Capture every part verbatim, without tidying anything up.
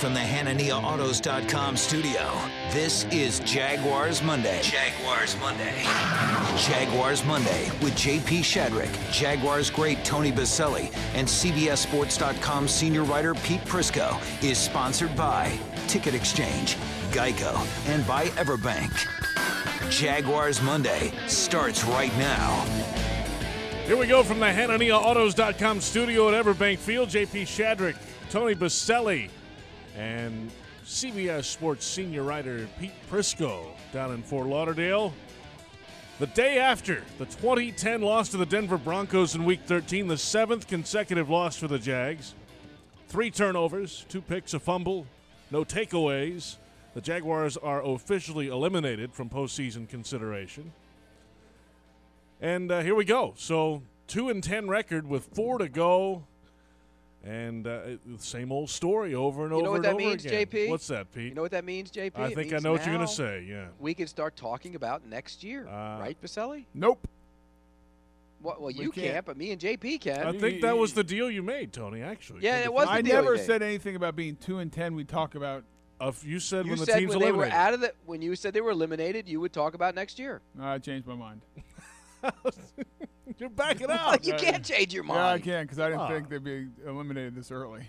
from the Hanania Autos dot com studio, this is Jaguars Monday. Jaguars Monday. Jaguars Monday with J P Shadrick, Jaguars great Tony Baselli, and C B S Sports dot com senior writer Pete Prisco is sponsored by Ticket Exchange, Geico, and by Everbank. Jaguars Monday starts right now. Here we go from the Hanania Autos dot com studio at Everbank Field. J P Shadrick, Tony Baselli, and C B S Sports senior writer Pete Prisco down in Fort Lauderdale. The day after the twenty ten loss to the Denver Broncos in Week thirteen, the seventh consecutive loss for the Jags. Three turnovers, two picks, a fumble, no takeaways. The Jaguars are officially eliminated from postseason consideration. And uh, here we go. So two and ten record with four to go, and uh, same old story over and you over know what and that over means, again. J P? What's that, Pete? You know what that means, J P? I It think I means know what you're going now to say. Yeah. We can start talking about next year, Uh, right, Baselli? Nope. Well, well we you can't. can't, but me and J P can. I think that was the deal you made, Tony. Actually, Yeah, Come it to was think I the deal never we made. said anything about being two and ten. We talk about. of you said you when the said team's when they were eliminated. out of the when you said they were eliminated, you would talk about next year. I changed my mind. You're backing out. you can't change your mind. Yeah, I can because I didn't Ah. think they'd be eliminated this early.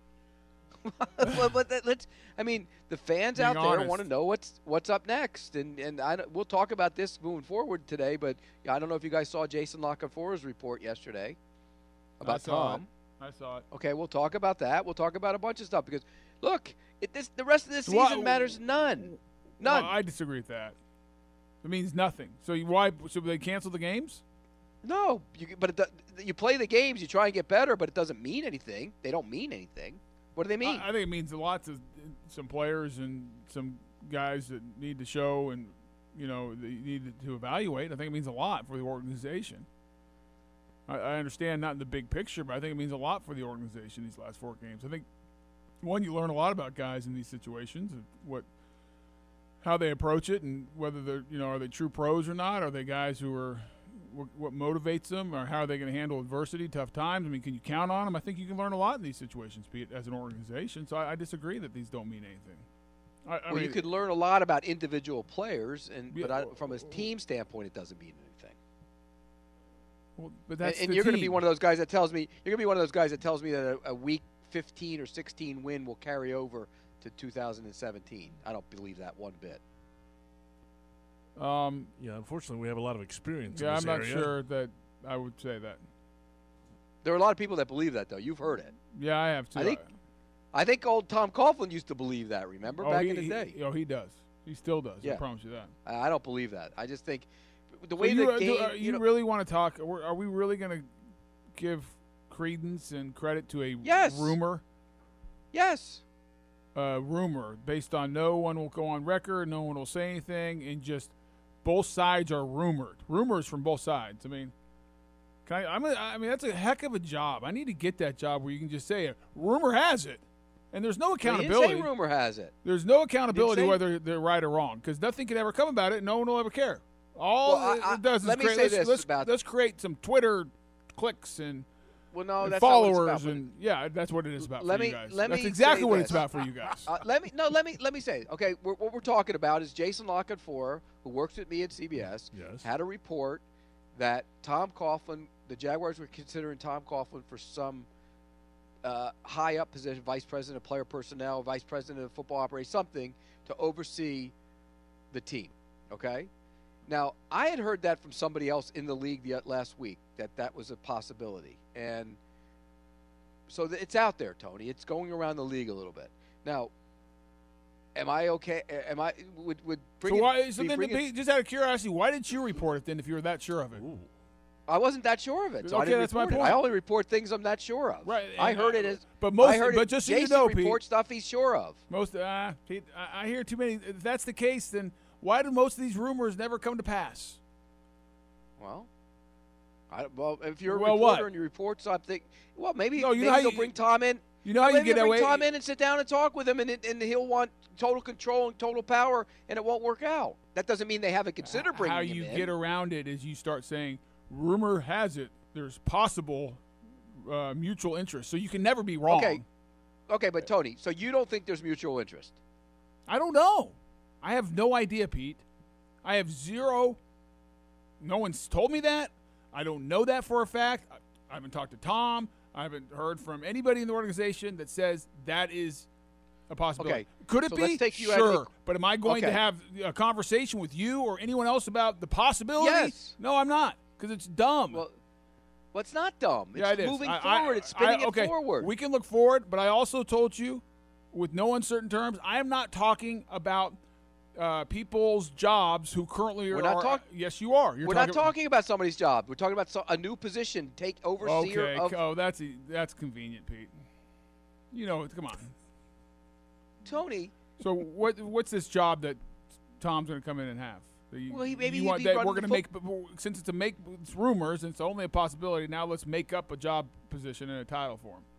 but, but that, let's. I mean, the fans Being out there honest. want to know what's what's up next, and and I don't- we'll talk about this moving forward today. But I don't know if you guys saw Jason Lockenfora's report yesterday about I saw Tom. It. I saw it. Okay, we'll talk about that. We'll talk about a bunch of stuff because look, it, this the rest of this So why- season matters none, none. Well, I disagree with that. It means nothing. So you, why should they cancel the games? no, you, but it, do- you play the games, you try and get better, but it doesn't mean anything. They don't mean anything. What do they mean? I, I think it means a lot to some players and some guys that need to show and you know they need to evaluate. I think it means a lot for the organization. I, I understand not in the big picture, but I think it means a lot for the organization these last four games. I think one, you learn a lot about guys in these situations, and what, how they approach it, and whether they're you know are they true pros or not? Are they guys who are what, what motivates them, or how are they going to handle adversity, tough times? I mean, can you count on them? I think you can learn a lot in these situations, Pete, as an organization. So I, I disagree that these don't mean anything. I, I well, mean, you could learn a lot about individual players, and Yeah, but I, well, from a team standpoint, it doesn't mean anything. well, but And, that's and the you're going to be team. one of those guys that tells me you're going to be one of those guys that tells me that a, a week fifteen or sixteen win will carry over to two thousand seventeen. I don't believe that one bit. Um, Yeah, unfortunately, we have a lot of experience. yeah, in I'm this not area. sure that I would say that. There are a lot of people that believe that, though. You've heard it. Yeah, I have to. I think I think old Tom Coughlin used to believe that. Remember oh, back he, in the he- day? oh, he does. He still does. I Yeah. promise you that. I I don't believe that. I just think the So way you, the uh, do- game. uh, you, you know, really want to talk? Are are we really going to give credence and credit to a Yes. rumor? yes. Uh, rumor based on no one will go on record, no one will say anything, and just both sides are rumored. Rumors from both sides. I mean, can I, I'm a, I mean that's a heck of a job. I need to get that job where you can just say it. Rumor has it, and there's no He didn't accountability. say rumor has it. There's no accountability say- whether they're right or wrong because nothing can ever come about it. And no one will ever care. All Well, I- it I- does is let me create, say let's, this let's, about- let's create some Twitter clicks and, Well, no, and that's not what it's followers about. and yeah, that's what it is about Let for me- you guys. let that's me exactly say what this. it's about for you guys. Uh, let me no. Let me let me say. Okay, we're, what we're talking about is Jason Lockenfor, who works with me at C B S, Yes. had a report that Tom Coughlin, the Jaguars were considering Tom Coughlin for some uh, high up position, vice president of player personnel, vice president of football operations, something to oversee the team. Okay. Now, I had heard that from somebody else in the league the, last week that that was a possibility, and so th- it's out there, Tony. It's going around the league a little bit. Now, am I okay? Am I would would bring So it- why? So be then, bringing- Pete, just out of curiosity, why didn't you report it then if you were that sure of it? Ooh. I wasn't that sure of it, so I Okay, didn't that's my report it. point. I only report things I'm not sure of. Right, I and, heard uh, it as. but most- I heard but it, just so you Jason know, Pete- reports stuff he's sure of. Most, uh, Pete, I, I hear too many. If that's the case, then why do most of these rumors never come to pass? Well, I, well, if you're a Well, reporter what? and you report something, well, maybe, No, you know maybe how they'll you- bring Tom in. You know how you maybe get they'll bring away. Tom in and sit down and talk with him, and, it- and he'll want total control and total power, and it won't work out. That doesn't mean they haven't considered bringing How him you in. get around it is you start saying, rumor has it there's possible uh, mutual interest. So you can never be wrong. Okay. okay, but Tony, so you don't think there's mutual interest? I don't know. I have no idea, Pete. I have zero. No one's told me that. I don't know that for a fact. I, I haven't talked to Tom. I haven't heard from anybody in the organization that says that is a possibility. Okay, Could it so be? let's take you out of sure. the- But am I going to Okay. have a conversation with you or anyone else about the possibility? Yes. No, I'm not, because it's dumb. Well, well, it's not dumb. It's yeah, it is. moving I- forward. I- it's spinning I- okay, it forward. We can look forward, but I also told you, with no uncertain terms, I am not talking about uh, people's jobs who currently We're are. not talk- yes, you are. You're We're talking, not talking about somebody's job. We're talking about so, a new position, take overseer Okay. of oh, that's e- that's convenient, Pete. You know, come on. Tony. So what what's this job that Tom's going to come in and have? That you- Well, he- maybe you he'd want be that running we're the going to make since it's a make it's rumors and it's only a possibility. Now let's make up a job position and a title for him.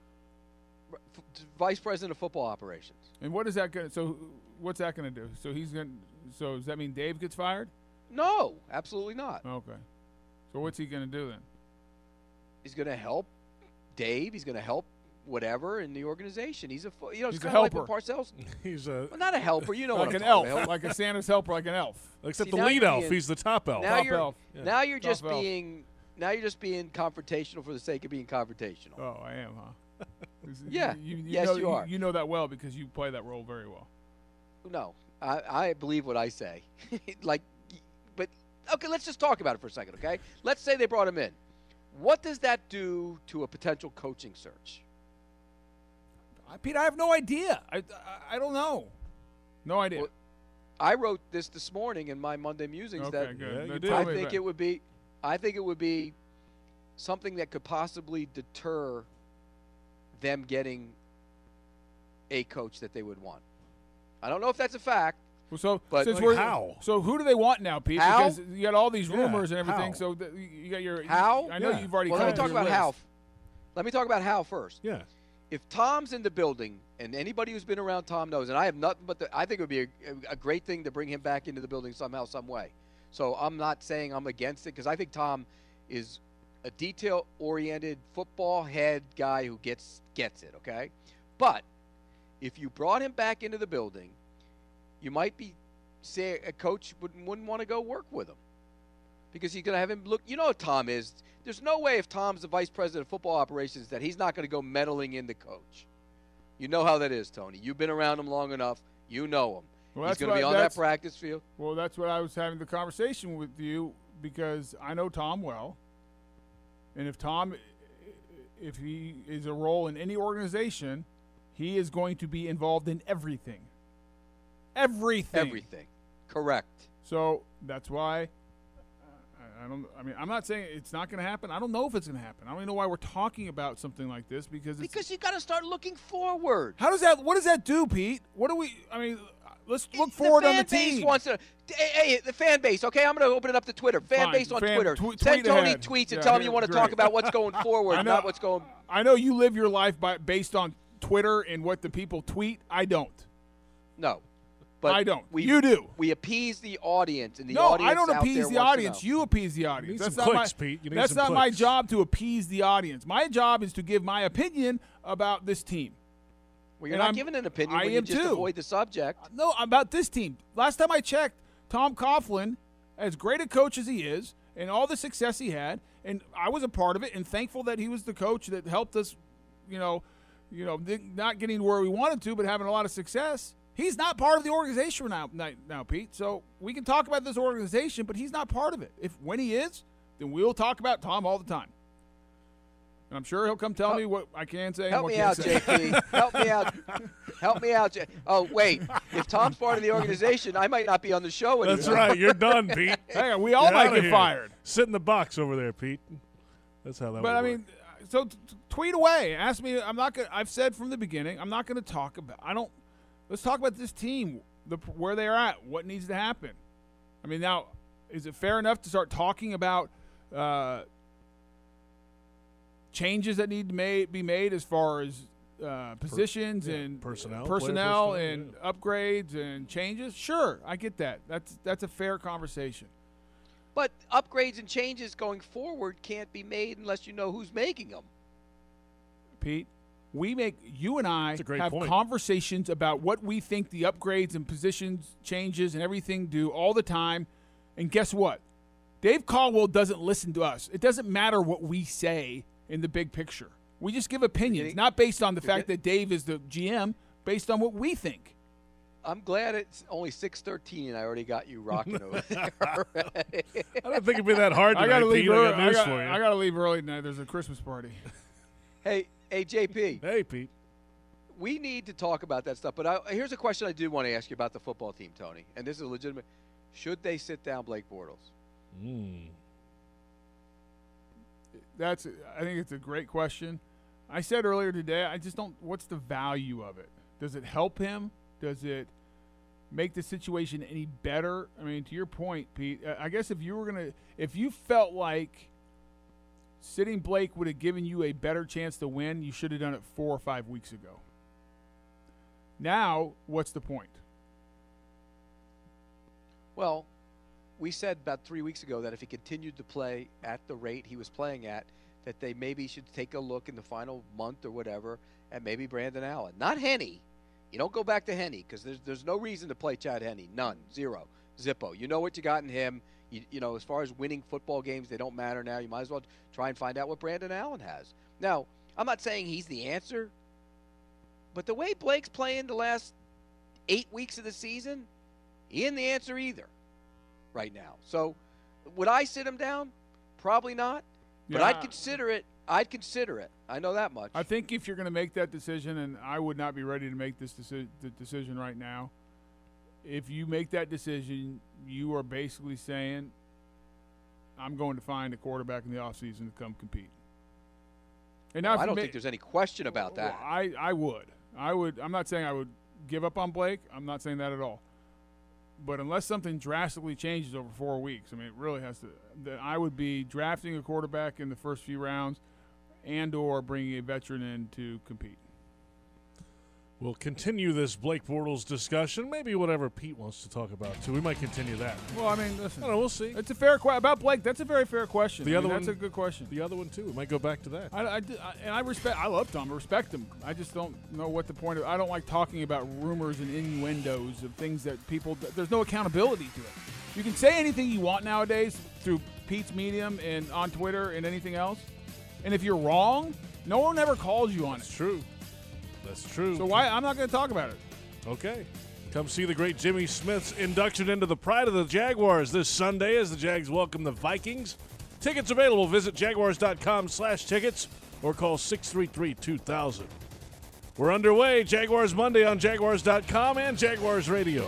f- Vice President of Football Operations. And what is that going? to So what's that going to do? So he's going. So does that mean Dave gets fired? No, absolutely not. Okay. So what's he going to do then? He's going to help Dave. He's going to help whatever in the organization. He's a fo- you know it's He's a kind of like helper. what Parcells. He's a Well, not a helper. You know like what an I'm elf, talking about. like a Santa's helper, like an elf. except See, the now lead you're elf. being- He's the top elf. Now Top you're elf. Yeah. now you're Top just elf. being now you're just being confrontational for the sake of being confrontational. Oh, I am, huh? Yeah. You, you Yes, know, you are. You know that well because you play that role very well. No, I, I believe what I say. like, but okay, let's just talk about it for a second, okay? Let's say they brought him in. What does that do to a potential coaching search? I, Pete, I have no idea. I, I, I don't know. No idea. Well, I wrote this this morning in my Monday musings okay, that good. Yeah, you Then did. tell I me think about it would be, I think it would be something that could possibly deter them getting a coach that they would want. I don't know if that's a fact. Well, so But- since Like we're how? so who do they want now, Pete? How? Because you got all these Yeah, rumors and everything. how? So that you got your How? I know Yeah. you've already. Well, let me cut talk your about list. how. Let me talk about how first. Yeah. If Tom's in the building, and anybody who's been around Tom knows, and I have nothing but the, I think it would be a, a great thing to bring him back into the building somehow, some way. So I'm not saying I'm against it because I think Tom is a detail-oriented football head guy who gets gets it. Okay, but if you brought him back into the building, you might be say a coach wouldn't wouldn't want to go work with him because he's going to have him look. You know how Tom is. There's no way if Tom's the vice president of football operations that he's not going to go meddling in the coach. You know how that is, Tony. You've been around him long enough. You know him. Well, he's that's going to be what- on that that's- practice field. Well, that's what I was having the conversation with you because I know Tom well, and if Tom, if he is a role in any organization, he is going to be involved in everything. Everything. Everything. Correct. So that's why. I- I don't. I mean, I'm not saying it's not going to happen. I don't know if it's going to happen. I don't even know why we're talking about something like this because it's, Because you got to start looking forward. how does that? What does that do, Pete? What do we? I mean, let's look The forward on fan the base team. wants to. Hey, hey, the fan base. Okay, I'm going to open it up to Twitter. Fan Fine, base on fan- Twitter. tw- Send tweet Tony ahead. tweets and Yeah, tell him here- you want to great. talk about what's going forward, I know- not what's going. I know you live your life by based on Twitter and what the people tweet. I don't. No, but I don't. We, You do. We appease the audience, and the No, audience I don't out appease there the wants to audience. know. You appease the You audience. need That's some not clicks, my, Pete. You need That's some not my clicks. job to appease the audience. My job is to give my opinion about this team. Well, you're and not I'm- giving an opinion I when you am just too. avoid the subject. No, about this team. Last time I checked, Tom Coughlin, as great a coach as he is, and all the success he had, and I was a part of it, and thankful that he was the coach that helped us, you know, you know, not getting where we wanted to, but having a lot of success. He's not part of the organization now, now, Pete. So we can talk about this organization, but he's not part of it. If when he is, then we'll talk about Tom all the time. And I'm sure he'll come tell Help- me what I can say. and Help what me can't out, say. J P. Help me out. Help me out. J- oh, wait. If Tom's part of the organization, I might not be on the show anymore. That's right. You're done, Pete. Hey, we all Get might outta get here. fired. Sit in the box over there, Pete. That's how that But would I work. mean, so t- t- tweet away. Ask me. I'm not gonna. I've said from the beginning. I'm not going to talk about. I don't. Let's talk about this team. The where they're at. What needs to happen. I mean, now is it fair enough to start talking about uh, changes that need to ma- be made as far as uh, positions yeah, and personnel, personnel player and personnel, upgrades and changes? Sure, I get that. That's that's a fair conversation. But upgrades and changes going forward can't be made unless you know who's making them. Pete, We make you and I That's a great have point. conversations about what we think the upgrades and positions changes and everything do all the time. And guess what? Dave Caldwell doesn't listen to us. It doesn't matter what we say in the big picture. We just give opinions, getting- not based on the you're fact get- that Dave is the G M, based on what we think. I'm glad it's only six thirteen and I already got you rocking over there. already. I don't think it'd be that hard I tonight, gotta leave Pete. I early. got I news got, for you. I gotta leave early tonight. There's a Christmas party. hey, hey, J P. Hey, Pete. We need to talk about that stuff. But I, here's a question I do want to ask you about the football team, Tony. And this is a legitimate. Should they sit down Blake Bortles? Mm. That's. I think it's a great question. I said earlier today, I just don't. What's the value of it? Does it help him? Does it make the situation any better? I mean, to your point, Pete. I guess if you were gonna, if you felt like sitting Blake would have given you a better chance to win, you should have done it four or five weeks ago. Now, what's the point? Well, we said about three weeks ago that if he continued to play at the rate he was playing at, that they maybe should take a look in the final month or whatever at maybe Brandon Allen. Not Henne. You don't go back to Henne because there's, there's no reason to play Chad Henne. None. Zero. Zippo. You know what you got in him. You, you know, as far as winning football games, they don't matter now. You might as well try and find out what Brandon Allen has. Now, I'm not saying he's the answer, but the way Blake's playing the last eight weeks of the season, he ain't the answer either right now. So would I sit him down? Probably not. But Yeah. I'd consider it. I'd consider it. I know that much. I think if you're going to make that decision, and I would not be ready to make this deci- the decision right now, if you make that decision, you are basically saying, I'm going to find a quarterback in the offseason to come compete. And now Well, if I you don't ma- think there's any question about that. Well, I, I would. I would. I'm not saying I would give up on Blake. I'm not saying that at all. But unless something drastically changes over four weeks, I mean, it really has to. Then I would be drafting a quarterback in the first few rounds, and or bringing a veteran in to compete. We'll continue this Blake Bortles discussion. Maybe whatever Pete wants to talk about, too. We might continue that. Well, I mean, listen. I don't know. We'll see. It's a fair question about Blake. That's a very fair question. The I other mean, one- that's a good question. The other one, too. We might go back to that. I, I, I- and I respect. I love Tom. I respect him. I just don't know what the point of. I don't like talking about rumors and innuendos of things that people. There's no accountability to it. You can say anything you want nowadays through Pete's medium and on Twitter and anything else. And if you're wrong, no one ever calls you on That's it. true. That's true. So why? I'm not going to talk about it. Okay. Come see the great Jimmy Smith's induction into the pride of the Jaguars this Sunday as the Jags welcome the Vikings. Tickets available. Visit jaguars.com slash tickets or call six three three, two thousand. We're underway. Jaguars Monday on jaguars dot com and Jaguars Radio.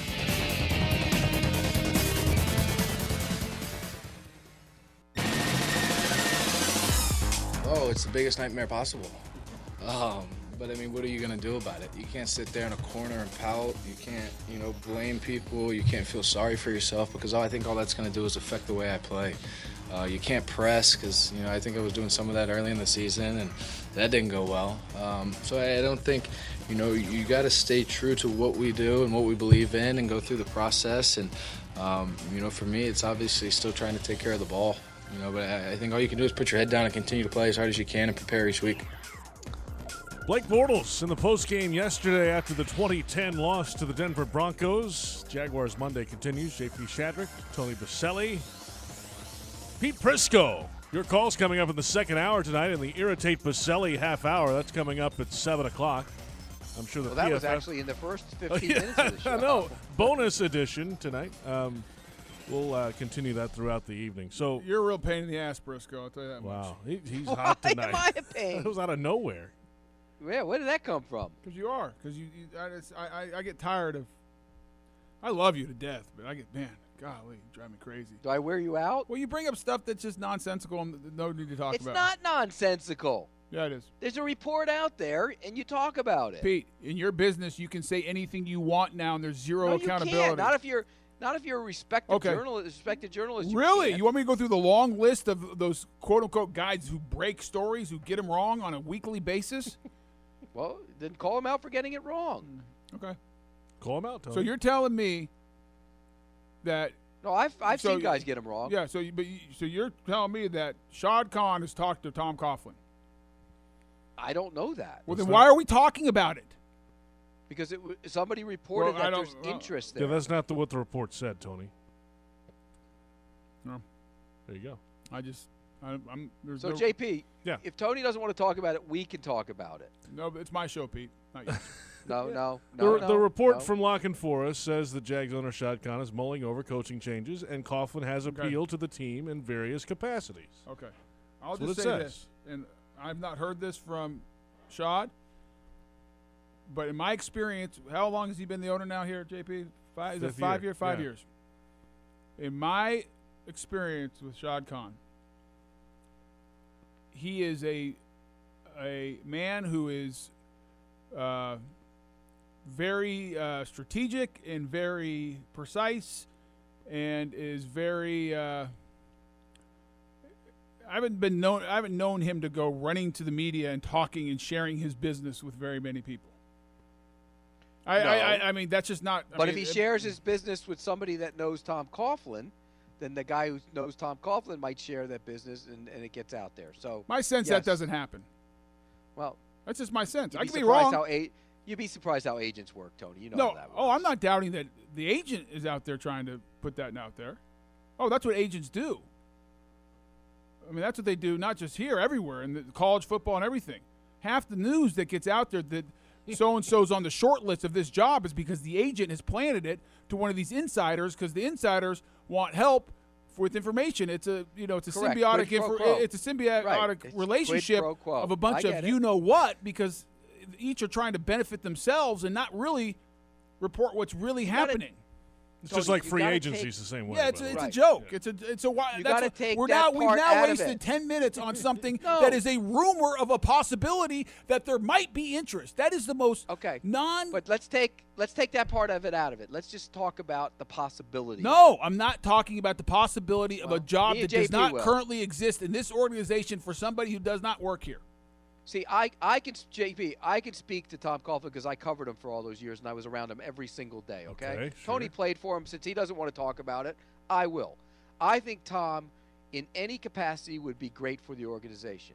Oh, it's the biggest nightmare possible. Um, but I mean, what are you gonna do about it? You can't sit there in a corner and pout. You can't, you know, blame people. You can't feel sorry for yourself because all I think all that's gonna do is affect the way I play. Uh, you can't press because, you know, I think I was doing some of that early in the season and that didn't go well. Um, so I, I don't think, you know, you got to stay true to what we do and what we believe in and go through the process. And, um, you know, for me, it's obviously still trying to take care of the ball. You know, but I, I think all you can do is put your head down and continue to play as hard as you can and prepare each week. Blake Bortles in the postgame yesterday after the twenty ten loss to the Denver Broncos. Jaguars Monday continues. J P Shadrick, Tony Baselli, Pete Prisco. Your call's coming up in the second hour tonight in the Irritate Baselli half hour. That's coming up at seven o'clock. I'm sure the Well, that P F F was actually in the first Oh, fifteen yeah, minutes of the show. I know. Bonus edition tonight. Um, we'll uh, continue that throughout the evening. So, You're a real pain in the ass, Briscoe. I'll tell you that much. wow, he, he's Why hot am tonight. I a pain? That was out of nowhere. Yeah, where did that come from? Because you are. Because you, you I, just, I, I, I get tired of. I love you to death, but I get man, golly, you drive me crazy. Do I wear you out? Well, you bring up stuff that's just nonsensical and th- no need to talk It's about. not nonsensical. Yeah, it is. There's a report out there, and you talk about it. Pete, in your business, you can say anything you want now, and there's zero no, you accountability. can't. Not if you're not if you're a respected Okay. journalist. Respected journalist. You Really? can't. You want me to go through the long list of those quote unquote guys who break stories, who get them wrong on a weekly basis? Well, then call him out for getting it wrong. Okay. Call him out, Tony. So you're telling me that No, I've I've So seen you- guys get him wrong. yeah. So you, but you, so you're telling me that Shad Khan has talked to Tom Coughlin. I don't know that. Well, then why are we talking about it? Because it, somebody reported Well, I that don't- there's well, interest Yeah, there. that's not the, what the report said, Tony. No. There you go. I just, I, I'm. There's So, no, J P, Yeah. if Tony doesn't want to talk about it, we can talk about it. no, it's my show, Pete. Not yours. No, no, The, no, the no, report no. from Lock and Forest says the Jags owner Shad Khan is mulling over coaching changes, and Coughlin has Okay. appealed to the team in various capacities. Okay. I'll That's what just it say says. this, and I've not heard this from Shad, but in my experience, how long has he been the owner now here, J P? Five, is it Fifth five year, year, five yeah. years? In my experience with Shad Khan, he is a a man who is uh, very uh, strategic and very precise, and is very. Uh, I haven't been known. I haven't known him to go running to the media and talking and sharing his business with very many people. I, No. I, I, I mean, that's just not. I But mean, if he it- shares his business with somebody that knows Tom Coughlin, then the guy who knows Tom Coughlin might share that business, and, and it gets out there. So, my sense yes. that doesn't happen. well, That's just my sense. you'd I be could be surprised wrong. how a- you'd be surprised how agents work, Tony. You know No, how that works. oh, I'm not doubting that the agent is out there trying to put that out there. Oh, that's what agents do. I mean, that's what they do, not just here, everywhere, in the college football and everything. Half the news that gets out there that so-and-so's on the short list of this job is because the agent has planted it to one of these insiders because the insiders want help with information. It's a, you know, it's a Correct. symbiotic, Quid pro info- quo. it's a symbiotic Right. It's relationship quid pro quo. of a bunch I of get it. you know what, because each are trying to benefit themselves and not really report what's really gotta- happening. It's just Tony, like you free gotta agencies take- the same way. Yeah, it's by a, the it's way. a Right. joke. Yeah. It's a it's a why You that's gotta a- take we're that now we've part now out of wasted it. ten minutes on something No. that is a rumor of a possibility that there might be interest. That is the most Okay. non. But let's take let's take that part of it out of it. Let's just talk about the possibility. No, I'm not talking about the possibility of a Well, job me that and does J P not will. currently exist in this organization for somebody who does not work here. See, I I can J P, I can speak to Tom Coughlin because I covered him for all those years and I was around him every single day. Okay. Okay, Tony sure. played for him. Since he doesn't want to talk about it, I will. I think Tom, in any capacity, would be great for the organization.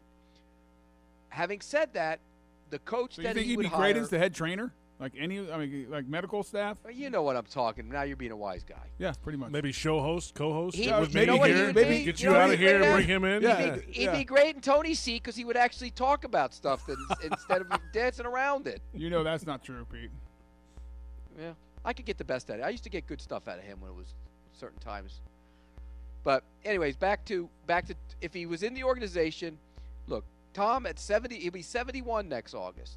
Having said that, the coach So you that think he he'd would be hire, great as the head trainer, like any, I mean, like medical staff? Well, you know what I'm talking. Now you're being a wise guy. Yeah, pretty much. Maybe show host, co-host He- with you me know what he here. would maybe- be? Get You you know out what of he would here, be? bring him in. Yeah. He'd, be, he'd yeah. be great in Tony's seat because he would actually talk about stuff that, instead of dancing around it. You know that's not true, Pete. Yeah, I could get the best out of it. I used to get good stuff out of him when it was certain times. But anyways, back to back to if he was in the organization, look, Tom at seventy, he'll be seventy-one next August.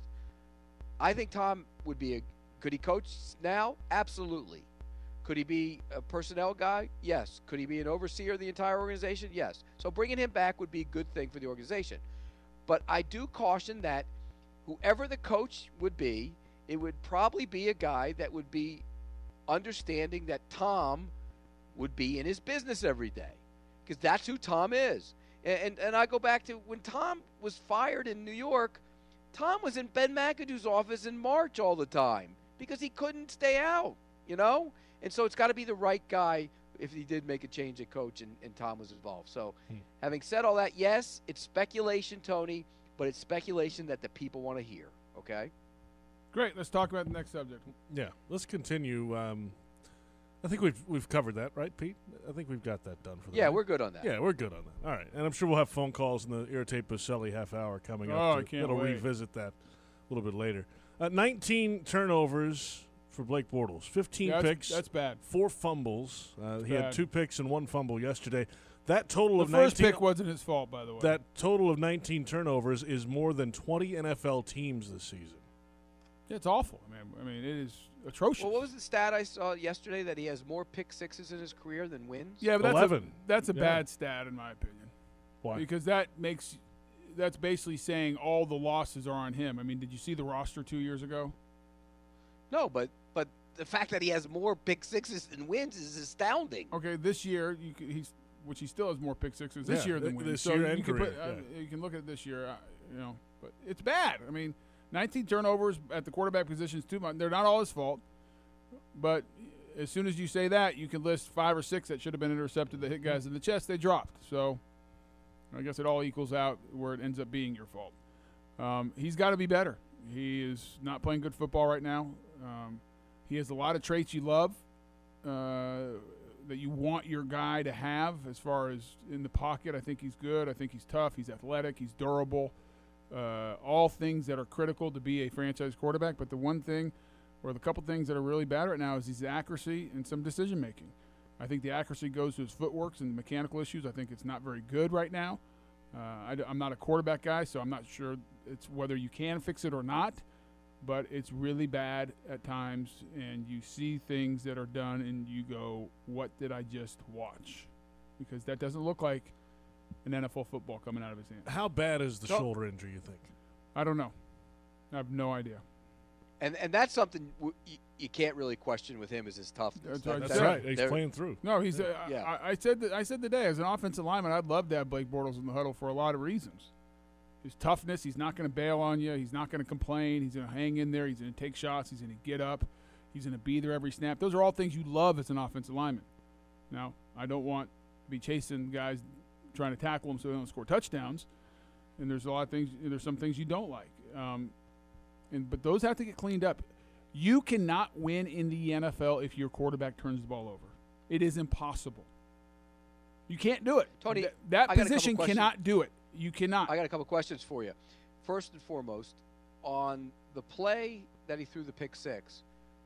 I think Tom would be a could he coach now? Absolutely. Could he be a personnel guy? Yes. Could he be an overseer of the entire organization? Yes. So bringing him back would be a good thing for the organization. But I do caution that whoever the coach would be, it would probably be a guy that would be understanding that Tom would be in his business every day, because that's who Tom is. And, and and I go back to when Tom was fired in New York. Tom was in Ben McAdoo's office in March all the time because he couldn't stay out, you know. And so it's got to be the right guy if he did make a change at coach and, and Tom was involved. So, Hmm. having said all that, yes, it's speculation, Tony, but it's speculation that the people want to hear. Okay. Great. Let's talk about the next subject. Yeah, let's continue. Um, I think we've we've covered that, right, Pete? I think we've got that done for the Yeah, night. we're good on that. Yeah, we're good on that. All right, and I'm sure we'll have phone calls in the Irritate Baselli half hour coming Oh, up. I to- can't That'll wait. revisit that a little bit later. Uh, nineteen turnovers for Blake Bortles, fifteen Yeah, that's, picks, that's bad. four fumbles. Uh, he had bad. two picks and one fumble yesterday. That total The of first nineteen pick wasn't his fault, by the way. that total of nineteen turnovers is more than twenty N F L teams this season. Yeah, it's awful. I mean, I mean, it is atrocious. Well, what was the stat I saw yesterday that he has more pick sixes in his career than wins? yeah, but that's eleven. a, that's a Yeah. bad stat in my opinion. Why? Because that makes that's basically saying all the losses are on him. I mean, did you see the roster two years ago? No, but but the fact that he has more pick sixes than wins is astounding. Okay, this year you c he's which he still has more pick sixes this Yeah, year than th- wins. this so year you and can career, put, uh, yeah. you can look at this year, uh, you know, but it's bad. I mean, nineteen turnovers at the quarterback position is too much. They're not all his fault, but as soon as you say that, you can list five or six that should have been intercepted that hit guys in the chest. They dropped. So I guess it all equals out where it ends up being your fault. Um, he's got to be better. He is not playing good football right now. Um, he has a lot of traits you love, uh, that you want your guy to have as far as in the pocket. I think he's good. I think he's tough. He's athletic. He's durable. Uh, all things that are critical to be a franchise quarterback. But the one thing or the couple things that are really bad right now is his accuracy and some decision-making. I think the accuracy goes to his footworks and mechanical issues. I think it's not very good right now. Uh, I, I'm not a quarterback guy, so I'm not sure it's whether you can fix it or not, but it's really bad at times, and you see things that are done, and you go, what did I just watch? Because that doesn't look like an N F L football coming out of his hand. How bad is the So- shoulder injury, you think? I don't know. I have no idea. And and that's something w- you, you can't really question with him is his toughness. That's That- right. That's That's right. He's there- playing through. No, he's. Uh, Yeah. I, I said that. I said today, as an offensive lineman, I'd love to have Blake Bortles in the huddle for a lot of reasons. His toughness. He's not going to bail on you. He's not going to complain. He's going to hang in there. He's going to take shots. He's going to get up. He's going to be there every snap. Those are all things you love as an offensive lineman. Now, I don't want to be chasing guys trying to tackle them so they don't score touchdowns. And there's a lot of things. There's some things you don't like. Um, and but those have to get cleaned up. You cannot win in the N F L if your quarterback turns the ball over. It is impossible. You can't do it. Tony, Th- that I got a couple position questions. cannot do it. You cannot. I got a couple questions for you. First and foremost, on the play that he threw the pick six,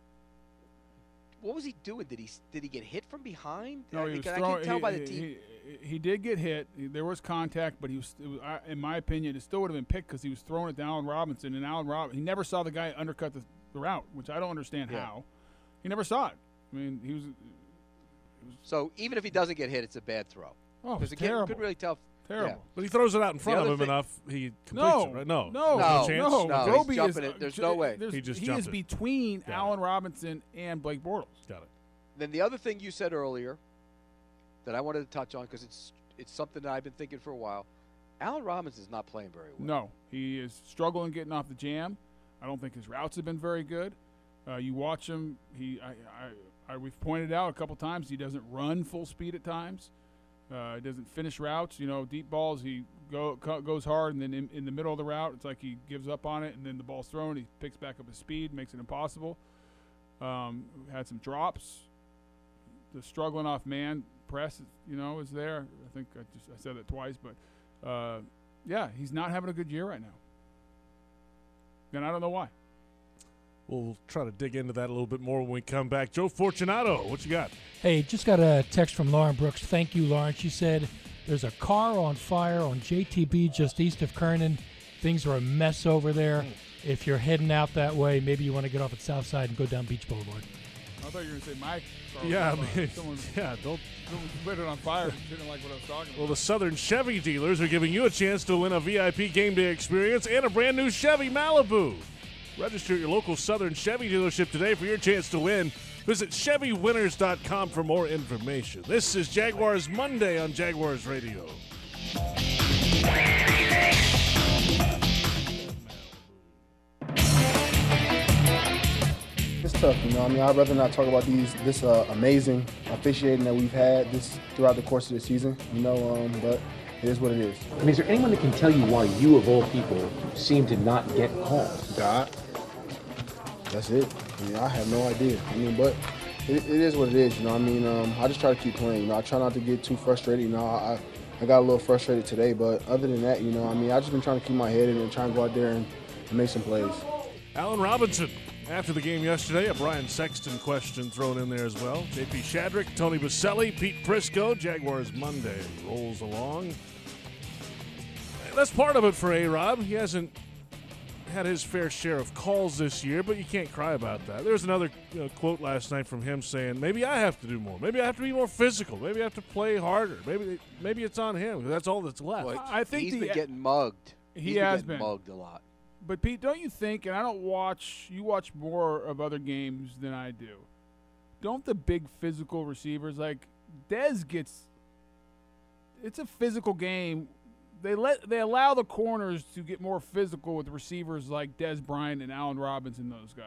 what was he doing? Did he did he get hit from behind? no, I, he was I throwing, can tell he, by the he, team. He, he did get hit. He- there was contact, but he was, it was I, in my opinion, it still would have been picked because he was throwing it to Allen Robinson, and Allen Rob, he never saw the guy undercut the, the route, which I don't understand Yeah. how. He never saw it. I mean, he was. So even if he doesn't get hit, it's a bad throw. Oh, it was Because again, terrible. could really tell. terrible. But he throws it out in front of other him thing- enough. He completes No, it, right? No, no, No, chance? no. No, he's Joby jumping is, it. There's uh, no way. there's- He just he jumped is it. between Got it. Allen Robinson and Blake Bortles. Got it. Then the other thing you said earlier that I wanted to touch on because it's it's something that I've been thinking for a while. Allen Robinson's not playing very well. No, he is struggling getting off the jam. I don't think his routes have been very good. Uh, you watch him. He, I, I, I, we've pointed out a couple times he doesn't run full speed at times. Uh, he doesn't finish routes. You know, deep balls he go co- goes hard, and then in, in the middle of the route, it's like he gives up on it, and then the ball's thrown. He picks back up his speed, makes it impossible. Um, had some drops. The struggling off man press, you know, is there. I think I just I said that twice, but uh, yeah, he's not having a good year right now, and I don't know why. We'll try to dig into that a little bit more when we come back. Joe Fortunato, what you got? Hey, just got a text from Lauren Brooks. Thank you, Lauren. She said there's a car on fire on J T B just east of Kernan. Things are a mess over there. If you're heading out that way, maybe you want to get off at Southside and go down Beach Boulevard. I thought you were going to say my car. Yeah, I was on fire. mean, someone, yeah, don't. someone lit it on fire. Didn't like what I was talking Well, about. the Southern Chevy dealers are giving you a chance to win a V I P game day experience and a brand new Chevy Malibu. Register at your local Southern Chevy dealership today for your chance to win. Visit Chevy Winners dot com for more information. This is Jaguars Monday on Jaguars Radio. It's tough, you know. I mean, I'd rather not talk about these this uh, amazing officiating that we've had this throughout the course of the season, you know. Um, but it is what it is. I mean, is there anyone that can tell you why you, of all people, seem to not get calls? God, that's it. I mean, I have no idea. I mean, but it, it is what it is, you know. I mean, um, I just try to keep playing. You know, I try not to get too frustrated. You know, I I got a little frustrated today, but other than that, you know, I mean, I just been trying to keep my head in and try and go out there and, and make some plays. Allen Robinson. After the game yesterday, a Brian Sexton question thrown in there as well. J P Shadrick, Tony Baselli, Pete Prisco. Jaguars Monday rolls along. That's part of it for A-Rob. He hasn't had his fair share of calls this year, but you can't cry about that. There's another you know, quote last night from him saying, maybe I have to do more. Maybe I have to be more physical. Maybe I have to play harder. Maybe maybe it's on him. That's all that's left. Well, I think he's the- been getting mugged. He He's been has getting been. mugged a lot. But Pete, don't you think? And I don't watch. You watch more of other games than I do. Don't the big physical receivers like Dez gets? It's a physical game. They let they allow the corners to get more physical with receivers like Dez Bryant and Allen Robinson. Those guys.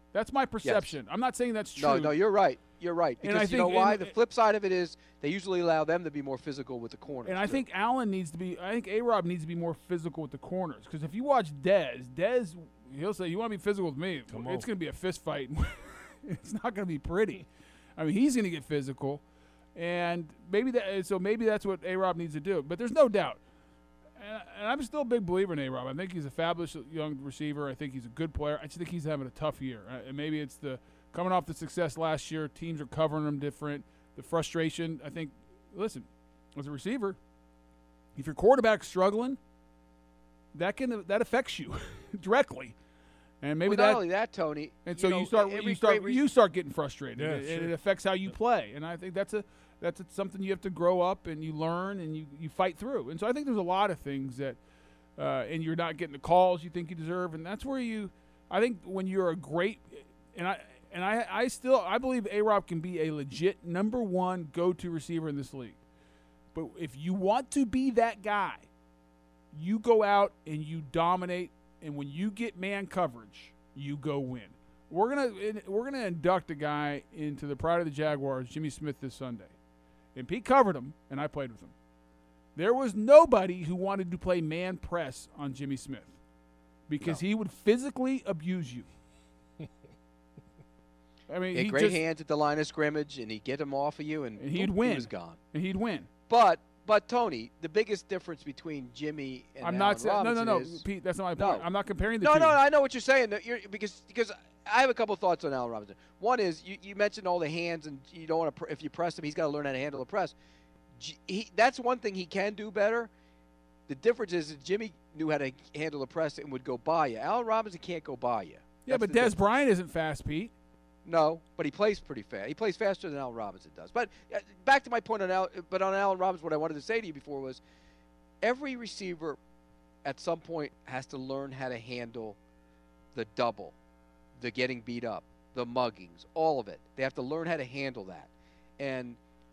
That's my perception. I'm not saying that's true. No, no, you're right. You're right. And Because I you know think- why? and- The flip side of it is they usually allow them to be more physical with the corners. And I too. think Allen needs to be. I think A-Rob needs to be more physical with the corners. Because if you watch Dez, Dez, he'll say, "You want to be physical with me? Come it's on. going to be a fist fight. It's not going to be pretty." I mean, he's going to get physical, and maybe that. So maybe that's what A-Rob needs to do. But there's no doubt. And, and I'm still a big believer in A-Rob. I think he's a fabulous young receiver. I think he's a good player. I just think he's having a tough year. Uh, And maybe it's the coming off the success last year. Teams are covering him different. The frustration. I think. Listen, as a receiver, if your quarterback's struggling, that can that affects you directly. And maybe well, that. not only that, Tony. And so know, you start every you start great you start getting frustrated, Yeah, and, sure. and it affects how you play. And I think that's a that's a, something you have to grow up and you learn and you, you fight through. And so I think there's a lot of things that, uh, and you're not getting the calls you think you deserve, and that's where you. I think when you're a great, and I and I I still I believe A-Rob can be a legit number one go-to receiver in this league. But if you want to be that guy, you go out and you dominate, and when you get man coverage, you go win. We're gonna we're gonna induct a guy into the Pride of the Jaguars, Jimmy Smith, this Sunday, and Pete covered him, and I played with him. There was nobody who wanted to play man press on Jimmy Smith because he would physically abuse you. I mean, He had he great just, hands at the line of scrimmage, and he'd get him off of you, and, and he'd boom, win. He was gone. and he'd win. But but Tony, the biggest difference between Jimmy and I'm Allen not saying no, no, Robinson no, is, Pete. That's not my No. point. I'm not comparing the no, two. no, I know what you're saying. that You're, because because I have a couple thoughts on Allen Robinson. One is you, you mentioned all the hands, and you don't want to. If you press him, he's got to learn how to handle the press. G- He, that's one thing he can do better. The difference is that Jimmy knew how to handle the press and would go by you. Allen Robinson can't go by you. Yeah, That's but the Des difference. Bryant isn't fast, Pete. No, but he plays pretty fast. He plays faster than Allen Robinson does. But uh, back to my point on Al, but on Allen Robinson, what I wanted to say to you before was, every receiver, at some point, has to learn how to handle the double, the getting beat up, the muggings, all of it. They have to learn how to handle that. And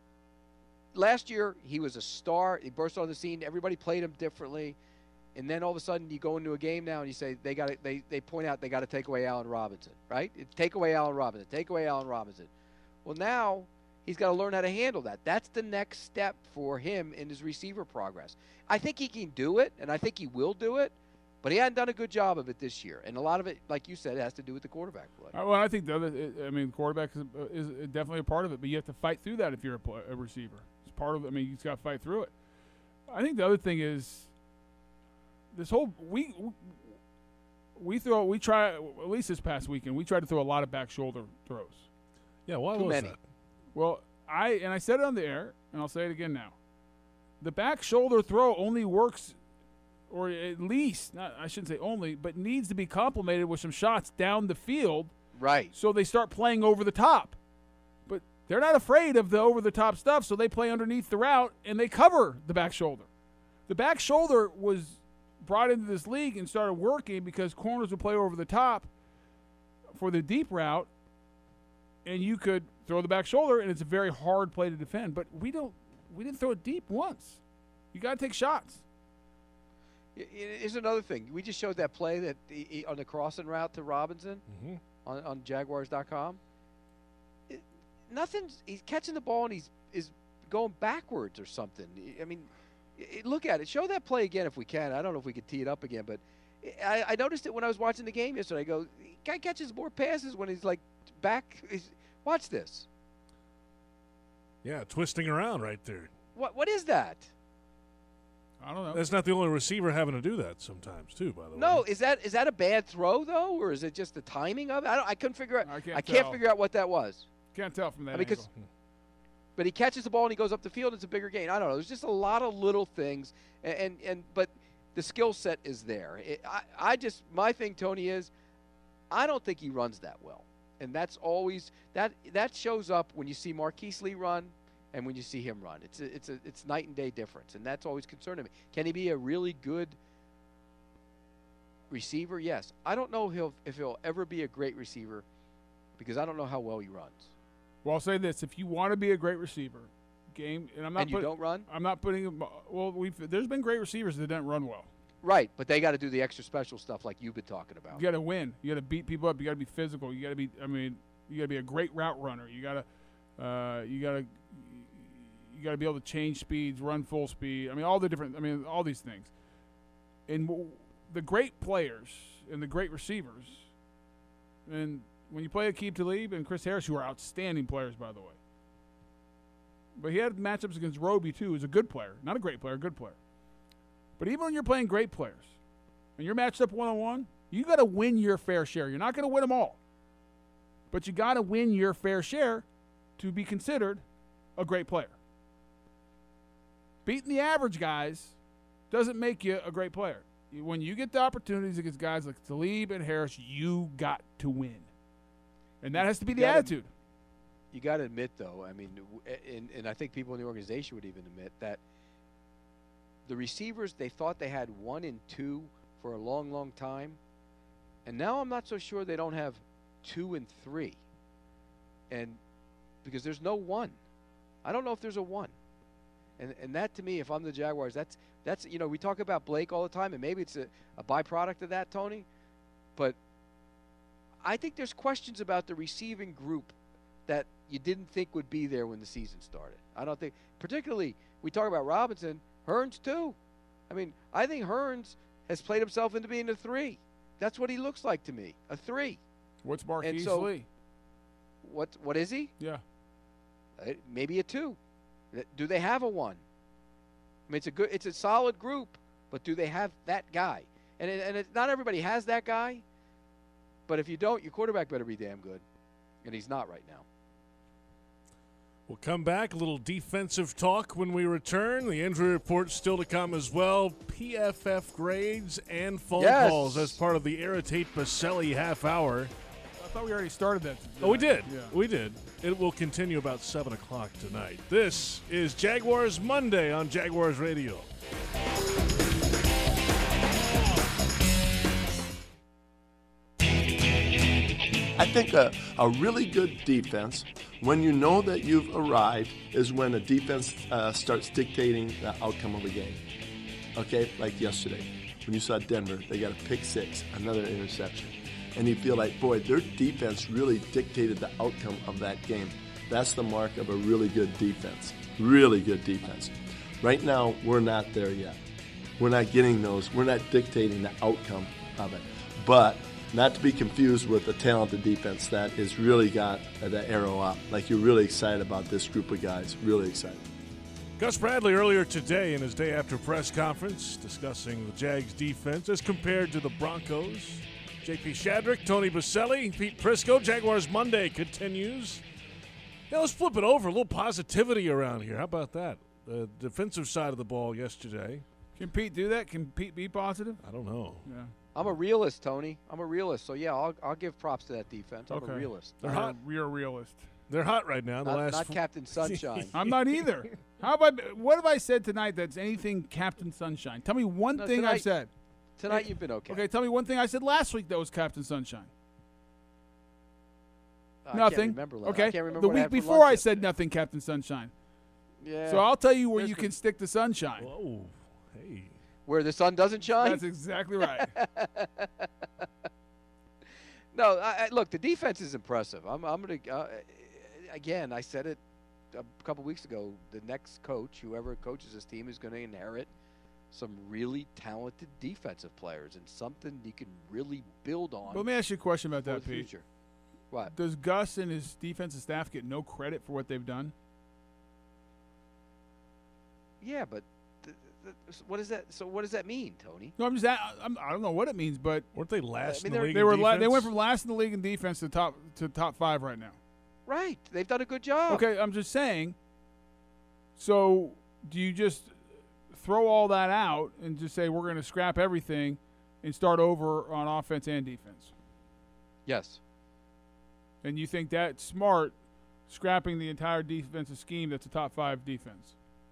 last year, he was a star. He burst on the scene. Everybody played him differently. And then all of a sudden, you go into a game now and you say they got they they point out they got to take away Allen Robinson, right? It's take away Allen Robinson, take away Allen Robinson. Well, now he's got to learn how to handle that. That's the next step for him in his receiver progress. I think he can do it, and I think he will do it, but he hadn't done a good job of it this year. And a lot of it, like you said, has to do with the quarterback play. Uh, Well, I think the other. I mean, quarterback is, is definitely a part of it, but you have to fight through that if you're a, pl- a receiver. It's part of. I mean, you've got to fight through it. I think the other thing is this whole we we throw we try at least this past weekend we tried to throw a lot of back shoulder throws. Yeah, why Too was many. that? Well, I and I said it on the air, and I'll say it again now. The back shoulder throw only works, or at least not, I shouldn't say only, but needs to be complemented with some shots down the field. Right. So they start playing over the top. But they're not afraid of the over the top stuff, so they play underneath the route and they cover the back shoulder. The back shoulder was brought into this league and started working because corners would play over the top for the deep route, and you could throw the back shoulder, and it's a very hard play to defend. But we don't we didn't throw it deep once. You got to take shots. I- I- Here's another thing. We just showed that play that he, he- on the crossing route to Robinson Mm-hmm. on, on Jaguars dot com. It, nothing's. He's catching the ball and he's is going backwards or something. I mean, i- look at it. Show that play again if we can. I don't know if we could tee it up again, but I, I noticed it when I was watching the game yesterday. I go, guy catches more passes when he's like back. He's, watch this. Yeah, twisting around right there. What what is that? I don't know. That's not the only receiver having to do that sometimes, too, by the No, way. is that is that a bad throw though, or is it just the timing of it? I don't. I couldn't figure out. I can't I can't tell. figure out what that was. Can't tell from that I mean, 'cause- angle. But he catches the ball and he goes up the field. It's a bigger gain. I don't know. There's just a lot of little things, and and, and but the skill set is there. It, I I just my thing, Tony, is I don't think he runs that well, and that's always that that shows up when you see Marquise Lee run, and when you see him run. It's a, it's a it's night and day difference, and that's always concerning me. Can he be a really good receiver? Yes. I don't know if he'll if he'll ever be a great receiver because I don't know how well he runs. Well, I'll say this: if you want to be a great receiver, game, and I'm not And you put- don't run? I'm not putting. him- Well, we've there's been great receivers that didn't run well. Right, but they got to do the extra special stuff like you've been talking about. You got to win. You got to beat people up. You got to be physical. You got to be. I mean, you got to be a great route runner. You got to. Uh, you got to. You got to be able to change speeds, run full speed. I mean, all the different. I mean, all these things. And w- the great players and the great receivers, and when you play Aqib Talib and Chris Harris, who are outstanding players, by the way. But he had matchups against Roby too, who's a good player, not a great player, a good player. But even when you're playing great players and you're matched up one-on-one, you got to win your fair share. You're not going to win them all. But you got to win your fair share to be considered a great player. Beating the average guys doesn't make you a great player. When you get the opportunities against guys like Talib and Harris, you got to win. And that has to be the gotta, attitude. You got to admit, though, I mean, and, and I think people in the organization would even admit that the receivers, they thought they had one and two for a long, long time. And now I'm not so sure they don't have two and three. And because there's no one. I don't know if there's a one. And and that, to me, if I'm the Jaguars, that's, that's you know, we talk about Blake all the time, and maybe it's a, a byproduct of that, Tony. But I think there's questions about the receiving group that you didn't think would be there when the season started. I don't think, particularly, we talk about Robinson, Hearns too. I mean, I think Hearns has played himself into being a three. That's what he looks like to me, a three. What's Marquise so, Lee? What what is he? Yeah. Uh, maybe a two. Do they have a one? I mean, it's a good, it's a solid group, but do they have that guy? And it, and it, not everybody has that guy. But if you don't, your quarterback better be damn good, and he's not right now. We'll come back. A little defensive talk when we return. The injury report still to come as well. P F F grades and phone yes. calls as part of the Irritate Baselli half hour. I thought we already started that. Oh, we did. Yeah. We did. It will continue about seven o'clock tonight. This is Jaguars Monday on Jaguars Radio. I think a, a really good defense, when you know that you've arrived, is when a defense uh, starts dictating the outcome of a game. Okay, like yesterday, when you saw Denver, they got a pick six, another interception. And you feel like, boy, their defense really dictated the outcome of that game. That's the mark of a really good defense. Really good defense. Right now, we're not there yet. We're not getting those. We're not dictating the outcome of it. But not to be confused with a talented defense that has really got the arrow up. Like, you're really excited about this group of guys. Really excited. Gus Bradley earlier today in his day after press conference discussing the Jags defense as compared to the Broncos. J P Shadrick, Tony Baselli, Pete Prisco. Jaguars Monday continues. Yeah, let's flip it over. A little positivity around here. How about that? The defensive side of the ball yesterday. Can Pete do that? Can Pete be positive? I don't know. Yeah. I'm a realist, Tony. I'm a realist. So, yeah, I'll, I'll give props to that defense. I'm okay. a realist. They're I'm hot. A, you're a realist. They're hot right now. The not last not Captain Sunshine. I'm not either. How about what have I said tonight that's anything Captain Sunshine? Tell me one No, thing tonight- I've said. Tonight Hey, you've been okay. Okay, tell me one thing I said last week that was Captain Sunshine. I nothing. Can't remember that. Okay. I can't remember the what I week had for before lunch I yesterday. said nothing Captain Sunshine. Yeah. So I'll tell you where There's you the- can stick the sunshine. Whoa. Hey. Where the sun doesn't shine? That's exactly right. No, I, I, look, the defense is impressive. I'm, I'm going to, uh, again, I said it a couple weeks ago. The next coach, whoever coaches this team, is going to inherit some really talented defensive players and something you can really build on. But let me ask you a question about for that, the Pete. future. What? Does Gus and his defensive staff get no credit for what they've done? Yeah, but th- th- what does that? So what does that mean, Tony? No, I'm just. I, I'm, I don't know what it means, but Weren't they last I mean, in the they're- league they in were. La- defense? they went from last in the league in defense to top to top five right now. Right, they've done a good job. Okay, I'm just saying. So, do you just throw all that out and just say we're going to scrap everything and start over on offense and defense? Yes. And you think that's smart, scrapping the entire defensive scheme that's a top five defense?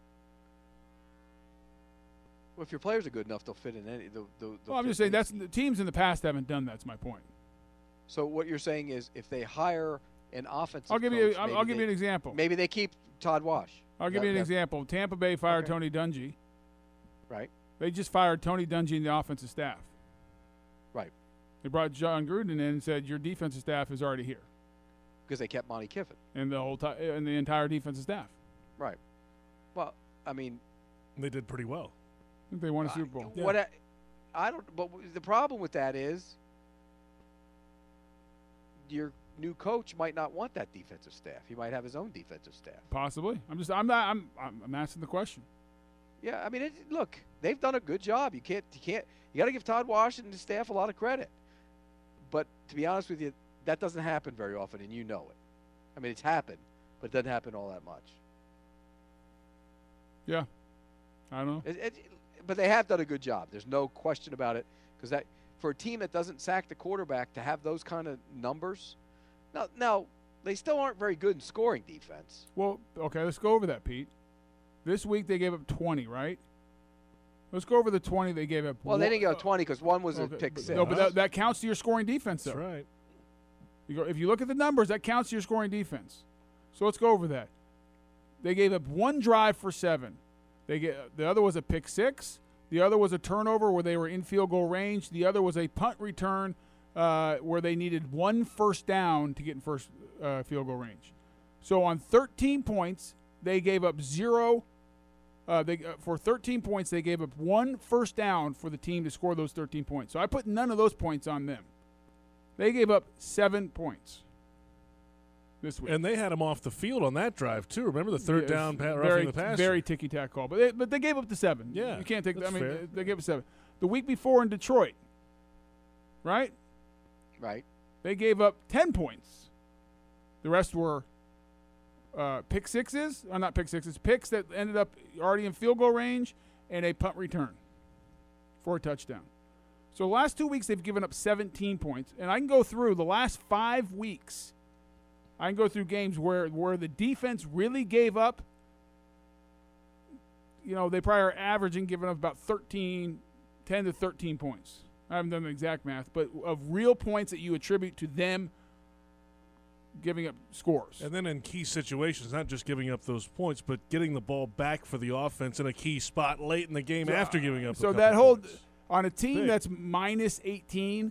Well, if your players are good enough, they'll fit in any. They'll, they'll, they'll Well, I'm fit just saying in that's the teams in the past haven't done that. That's my point. So what you're saying is, if they hire an offensive, I'll give you. coach, I'll, maybe I'll give they- you an example. Maybe they keep Todd Wash. I'll give That- you an that- example. Tampa Bay fired Okay. Tony Dungy. Right. They just fired Tony Dungy and the offensive staff. Right. They brought John Gruden in and said, your defensive staff is already here. Because they kept Monty Kiffin. And the whole ti- and the entire defensive staff. Right. Well, I mean. They did pretty well. I think they won a Super Bowl. Uh, what I, I don't. But the problem with that is, your new coach might not want that defensive staff. He might have his own defensive staff. Possibly. I'm just. I'm not. I'm. I'm asking the question. Yeah. I mean, it, look, they've done a good job. You can't. You can't. You got to give Todd Washington's staff a lot of credit. But to be honest with you, that doesn't happen very often, and you know it. I mean, it's happened, but it doesn't happen all that much. Yeah, I don't know. It, it, but they have done a good job. There's no question about it. Because that for a team that doesn't sack the quarterback to have those kind of numbers, now, now they still aren't very good in scoring defense. Well, okay, let's go over that, Pete. This week they gave up twenty, right? Let's go over the twenty they gave up. Well, one, they didn't give up twenty because one was okay, a pick but, six. No, but that, that counts to your scoring defense, though. That's right. You go, if you look at the numbers, that counts to your scoring defense. So let's go over that. They gave up one drive for seven. They get the other was a pick six. The other was a turnover where they were in field goal range. The other was a punt return uh, where they needed one first down to get in first uh, field goal range. So on thirteen points, they gave up zero. Uh, they uh, for thirteen points, they gave up one first down for the team to score those thirteen points. So I put none of those points on them. They gave up seven points this week. And they had him off the field on that drive, too. Remember the third Yeah, down, pa- very, roughing the passer? Very ticky-tack call. But they, but they gave up the seven. Yeah, You can't take that's I mean, fair. they, they gave up seven. The week before in Detroit, right? Right. They gave up ten points. The rest were uh, pick sixes, or not pick sixes, picks that ended up already in field goal range, and a punt return for a touchdown. So the last two weeks they've given up seventeen points, and I can go through the last five weeks. I can go through games where where the defense really gave up. You know, they probably are averaging giving up about thirteen, ten to thirteen points. I haven't done the exact math, but of real points that you attribute to them giving up scores. And then in key situations, not just giving up those points, but getting the ball back for the offense in a key spot late in the game So, after giving up a So couple that whole points. on a team Big. that's minus eighteen,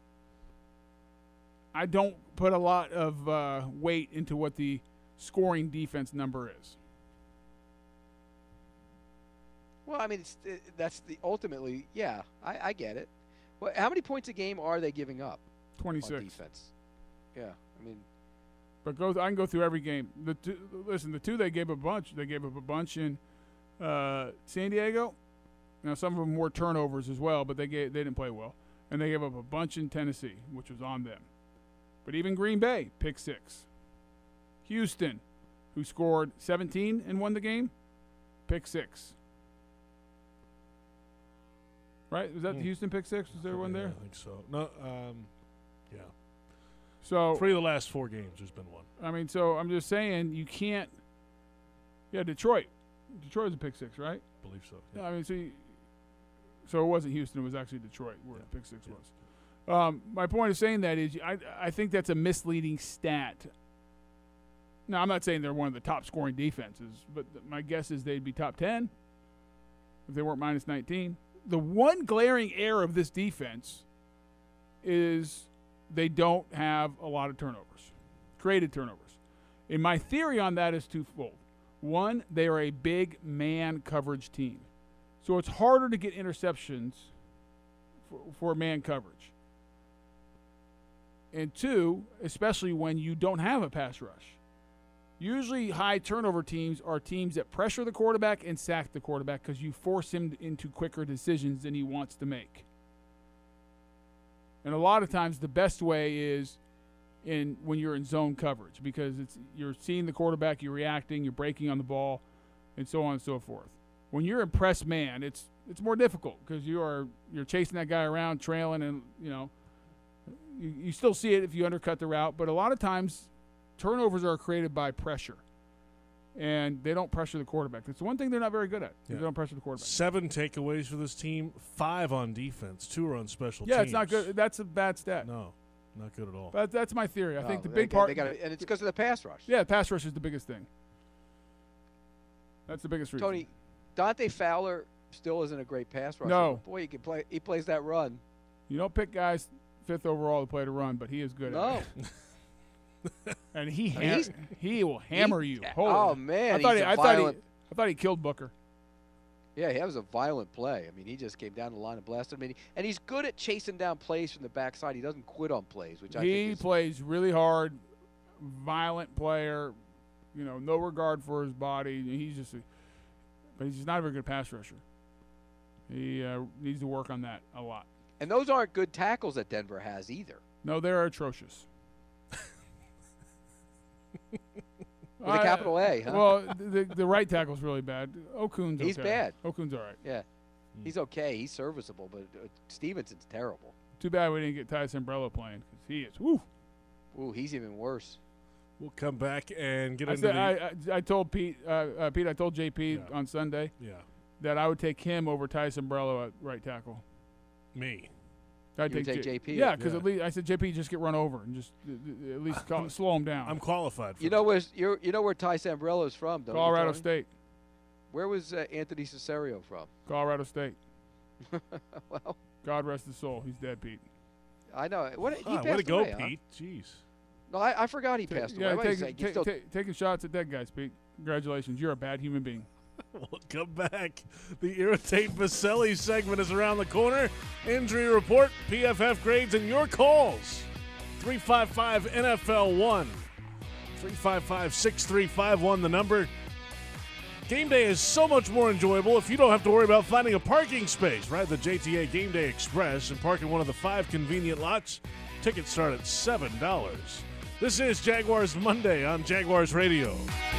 I don't put a lot of uh, weight into what the scoring defense number is. Well, I mean, it's, it, that's the ultimately, yeah, I, I get it. Well, how many points a game are they giving up twenty-six. on defense? Yeah, I mean, But go, I can go through every game. The two, listen, the two they gave a bunch. They gave up a bunch in uh, San Diego. Now some of them were turnovers as well, but they gave, they didn't play well, and they gave up a bunch in Tennessee, which was on them. But even Green Bay, pick six. Houston, who scored seventeen and won the game, pick six. Right? Was that the Hmm. Houston pick six? Was there one Yeah, there? I think so. No, um, yeah. So Three of the last four games, there's been one. I mean, so I'm just saying you can't. Yeah, Detroit. Detroit was a pick six, right? I believe so. Yeah, I mean, so you, so it wasn't Houston; it was actually Detroit where Yeah. the pick six was. Um, my point of saying that is, I I think that's a misleading stat. Now, I'm not saying they're one of the top scoring defenses, but th- my guess is they'd be top ten if they weren't minus nineteen. The one glaring error of this defense is they don't have a lot of turnovers, created turnovers. And my theory on that is twofold. One, they are a big man coverage team. So it's harder to get interceptions for, for man coverage. And two, especially when you don't have a pass rush. Usually high turnover teams are teams that pressure the quarterback and sack the quarterback because you force him into quicker decisions than he wants to make. And a lot of times the best way is in when you're in zone coverage because it's you're seeing the quarterback, you're reacting, you're breaking on the ball, and so on and so forth. When you're in press man, it's it's more difficult because you are you're chasing that guy around, trailing, and you know you, you still see it if you undercut the route. But a lot of times, turnovers are created by pressure, and they don't pressure the quarterback. That's the one thing they're not very good at. Yeah. They don't pressure the quarterback. Seven takeaways for this team, five on defense, two are on special Yeah, teams. it's not good. That's a bad stat. No, not good at all. But that's my theory. I no, think the they big got- part. they got and it's because of the pass rush. Yeah, pass rush is the biggest thing. That's the biggest reason. Tony, Dante Fowler still isn't a great pass rusher. No. But boy, he can play. He plays that run. You don't pick guys fifth overall to play to run, but he is good No. at it. And he I mean, ha- he's- he will hammer he- you. oh, Holy- man, I thought he's he, a I thought he, violent- I thought he killed Booker. Yeah, that was a violent play. I mean, he just came down the line and blasted him. I mean, and he's good at chasing down plays from the backside. He doesn't quit on plays, which I He think is plays really hard, violent player. You know, no regard for his body. He's just, a, but he's just not a very good pass rusher. He uh, needs to work on that a lot. And those aren't good tackles that Denver has either. No, they're atrocious. With a capital A, huh? Well, the the right tackle's really bad. Okun's He's okay. bad. Okun's all right. Yeah, he's okay. He's serviceable, but uh, Stevenson's terrible. Too bad we didn't get Ty Sembrello playing because he is. Woo. Ooh, he's even worse. We'll come back and get I, into said, the. I, I I told Pete uh, uh, Pete I told J P Yeah. on Sunday yeah, that I would take him over Ty Sembrello at right tackle. me. I'd You would take, take J- J P? Yeah, because Yeah. at least I said J P just get run over and just uh, at least call, slow him down. I'm qualified for You know where you're, you know where Ty Sambrello's from, don't Colorado you, Tony? State. Where was uh, Anthony Cesario from? Colorado State. Well, God rest his soul. He's dead, Pete. I know. What he Ah, passed way to go, away, huh? Pete. Jeez. No, I, I forgot he passed yeah, away. Wait a take, second, take, he's still- take- taking shots at dead guys, Pete. Congratulations. You're a bad human being. We'll come back. The Irritate Baselli segment is around the corner. Injury report, P F F grades, and your calls. three five five N F L one. three five five, six three five one, the number. Game day is so much more enjoyable if you don't have to worry about finding a parking space. Ride the J T A Game Day Express and park in one of the five convenient lots. Tickets start at seven dollars. This is Jaguars Monday on Jaguars Radio.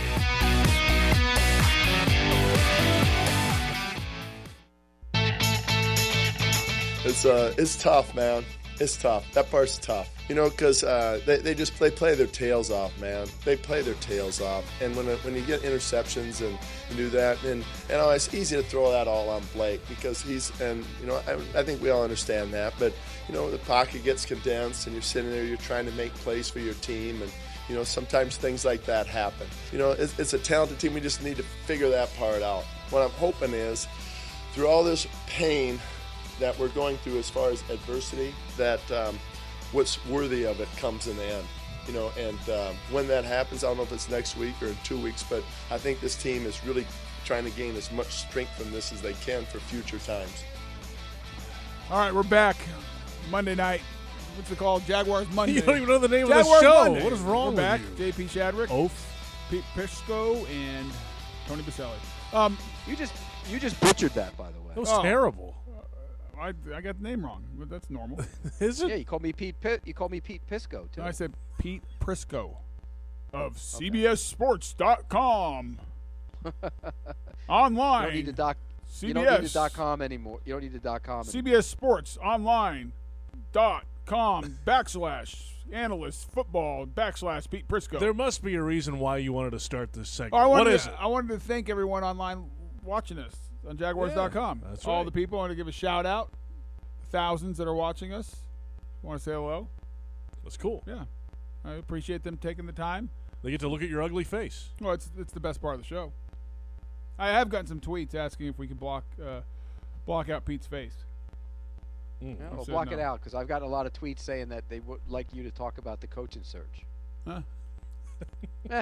It's uh, it's tough, man. It's tough. That part's tough. You know, because uh, they, they just play play their tails off, man. They play their tails off. And when when you get interceptions and you do that, and you know, it's easy to throw that all on Blake because he's and you know I, I think we all understand that. But you know, the pocket gets condensed, and you're sitting there, you're trying to make plays for your team, and you know, sometimes things like that happen. You know, it's, it's a talented team. We just need to figure that part out. What I'm hoping is, through all this pain that we're going through as far as adversity, that um, what's worthy of it comes in the end. You know, and um, when that happens, I don't know if it's next week or in two weeks, but I think this team is really trying to gain as much strength from this as they can for future times. All right, we're back. Monday night. What's it called? Jaguars Monday. You don't even know the name Jaguars of the show. Monday. What is wrong we're back. with you? J P Shadrick, Oaf. Pete Pisco, and Tony Baselli. Um, you just you just butchered that, by the way. That was Oh. terrible. I, I got the name wrong, but that's normal. Is it? Yeah, you called me Pete. Pi- you called me Pete Pisco too. No, I said Pete Prisco of C B S Sports dot com. Online. You don't need the doc. C B S. You don't need the dot com anymore. You don't need the dot com. C B S Sports Online dot com backslash analyst football backslash Pete Prisco. There must be a reason why you wanted to start this segment. Oh, I wanted what to, is it? I wanted to thank everyone online watching us on Jaguars dot com. Yeah, that's All right. the people. I want to give a shout out. Thousands that are watching us. Want to say hello? That's cool. Yeah. I appreciate them taking the time. They get to look at your ugly face. Well, it's it's the best part of the show. I have gotten some tweets asking if we can block uh, block out Pete's face. Mm. Yeah, I well, said block no. it out because I've gotten a lot of tweets saying that they would like you to talk about the coaching search. Huh? Eh.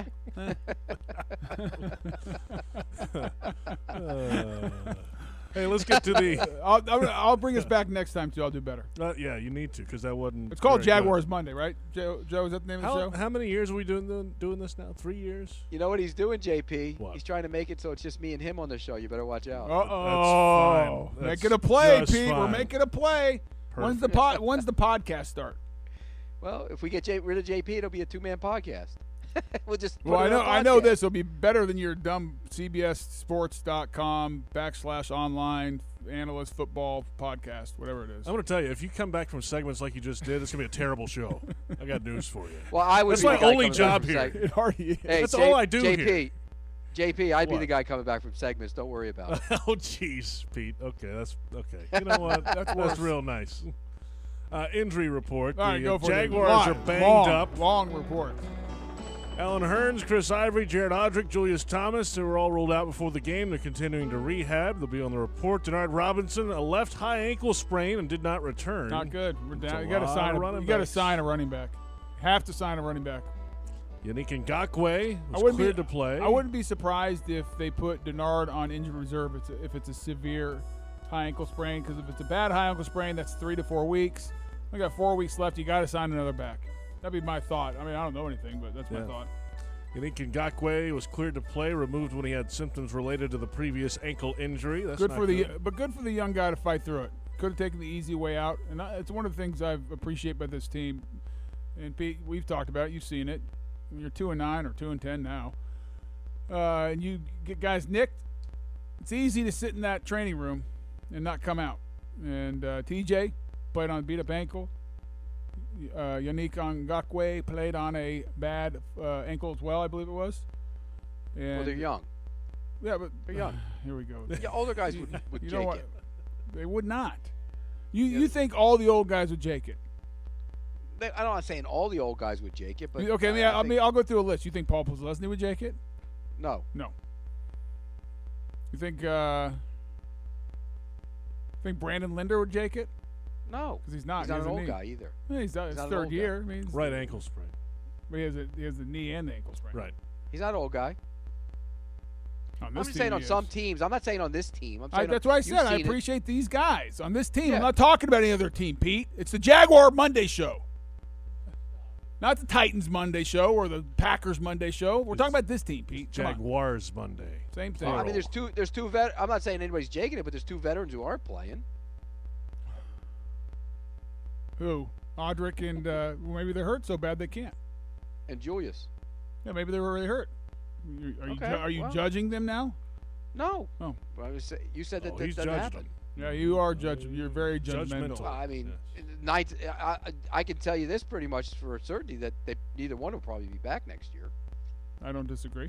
Uh, hey, let's get to the. I'll, I'll, I'll bring us back next time too. I'll do better. Uh, yeah, you need to because that wasn't. It's called very good. Jaguars Monday, right? Joe, Joe, is that the name How, of the show? how many years are we doing the, doing this now? Three years? You know what he's doing, J P? What? He's trying to make it so it's just me and him on the show. You better watch out. Uh That's oh, fine. That's making a play, just Pete. We're fine. making a play. When's the pod? When's the podcast start? Well, if we get J- rid of J P, it'll be a two-man podcast. We'll just. Put Well, I it know. on I know podcast. this will be better than your dumb C B S Sports dot com backslash online analyst football podcast, whatever it is. I'm going to tell you, if you come back from segments like you just did, it's going to be a terrible show. I got news for you. Well, I would. That's be my the guy only coming back job from here. seg- It already is. Hey, That's J- all I do J P, here. J P, I'd be What? the guy coming back from segments. Don't worry about it. Oh, jeez, Pete. Okay, that's okay. You know what? That's, that's real nice. Uh, injury report. All right, the go uh, for it. Jaguars Live, are banged long, up. Long report. Alan Hearns, Chris Ivory, Jared Odrick, Julius Thomas, they were all ruled out before the game. They're continuing to rehab. They'll be on the report. Denard Robinson, a left high ankle sprain and did not return. Not good. We're It's a down. You got to lot sign. of A, running you got to backs. sign a running back. Have to sign a running back. Yannick Ngakoue I was wouldn't cleared be, to play. I wouldn't be surprised if they put Denard on injured reserve if it's a, if it's a severe high ankle sprain. Because if it's a bad high ankle sprain, that's three to four weeks. We got four weeks left. You got to sign another back. That'd be my thought. I mean, I don't know anything, but that's Yeah. my thought. Yannick Ngakoue was cleared to play, removed when he had symptoms related to the previous ankle injury. That's good not for the, good. but good for the young guy to fight through it. Could have taken the easy way out, and I, it's one of the things I appreciate about this team. And Pete, we've talked about it. You've seen it. You're two and nine or two and ten now, uh, and you get guys nicked. It's easy to sit in that training room and not come out. And uh, T J played on a beat up ankle. Uh, Yannick Ngakoue played on a bad uh, ankle as well, I believe it was. And Well, they're young. Yeah, but They're young. Here we go. Yeah, older guys would, would You take know what? it. They would not. You you think all the old guys would take it? They, I'm not saying all the old guys would take it, but okay, I, I mean, I I think- mean, I'll go through a list. You think Paul Posluszny would take it? no. No. You think uh, think Brandon Linder would take it? No. Because he's not. He's he not has an a old knee. guy either. Yeah, he's not, He's his not an third old guy. year. I mean, he's- Right ankle sprain. But he has a, he has the knee and the ankle sprain. Right. He's not an old guy. On I'm this just team saying on he some is. teams. I'm not saying on this team. I'm I, saying that's on, what I you've said. I seen it. appreciate these guys on this team. Yeah. I'm not talking about any other team, Pete. It's the Jaguar Monday show. Not the Titans Monday show or the Packers Monday show. We're talking about this team, Pete. Come on. Jaguars Monday. Same thing. I mean, there's two. There's two vet. I'm not saying anybody's jaking it, but there's two veterans who aren't playing. Who? Audric and uh, well, maybe they're hurt so bad they can't. And Julius. Yeah, maybe they were really hurt. You- Are you, Okay, ju- are you well. judging them now? No. Oh. Well, I was say, you said that Oh, that he's doesn't judged happen. them. Yeah, you are judging. You're very judgmental. Judgmental. I mean, ninth, I, I, I can tell you this pretty much for certainty that they, neither one will probably be back next year. I don't disagree.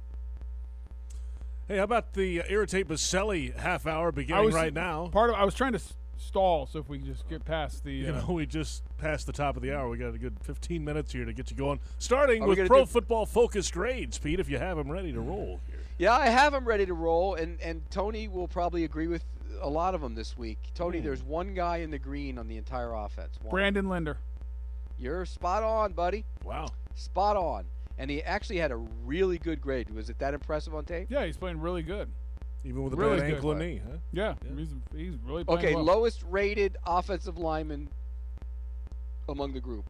Hey, how about the uh, Irritate Baselli half hour beginning was- right now? Part of I was trying to s- stall, so if we could just get past the. You Uh, know, we just passed the top of the hour. We got a good fifteen minutes here to get you going. Starting Are we with gonna Pro do- Football Focus grades, Pete, if you have them ready to roll here. Yeah, I have them ready to roll, and, and Tony will probably agree with a lot of them this week. Tony, Hmm. there's one guy in the green on the entire offense. One. Brandon Linder. You're spot on, buddy. Wow. Spot on. And he actually had a really good grade. Was it that impressive on tape? Yeah, he's playing really good. Even with a Really bad good ankle and play. knee, huh? Yeah, Yeah. he's he's really playing Okay, well. lowest rated offensive lineman among the group.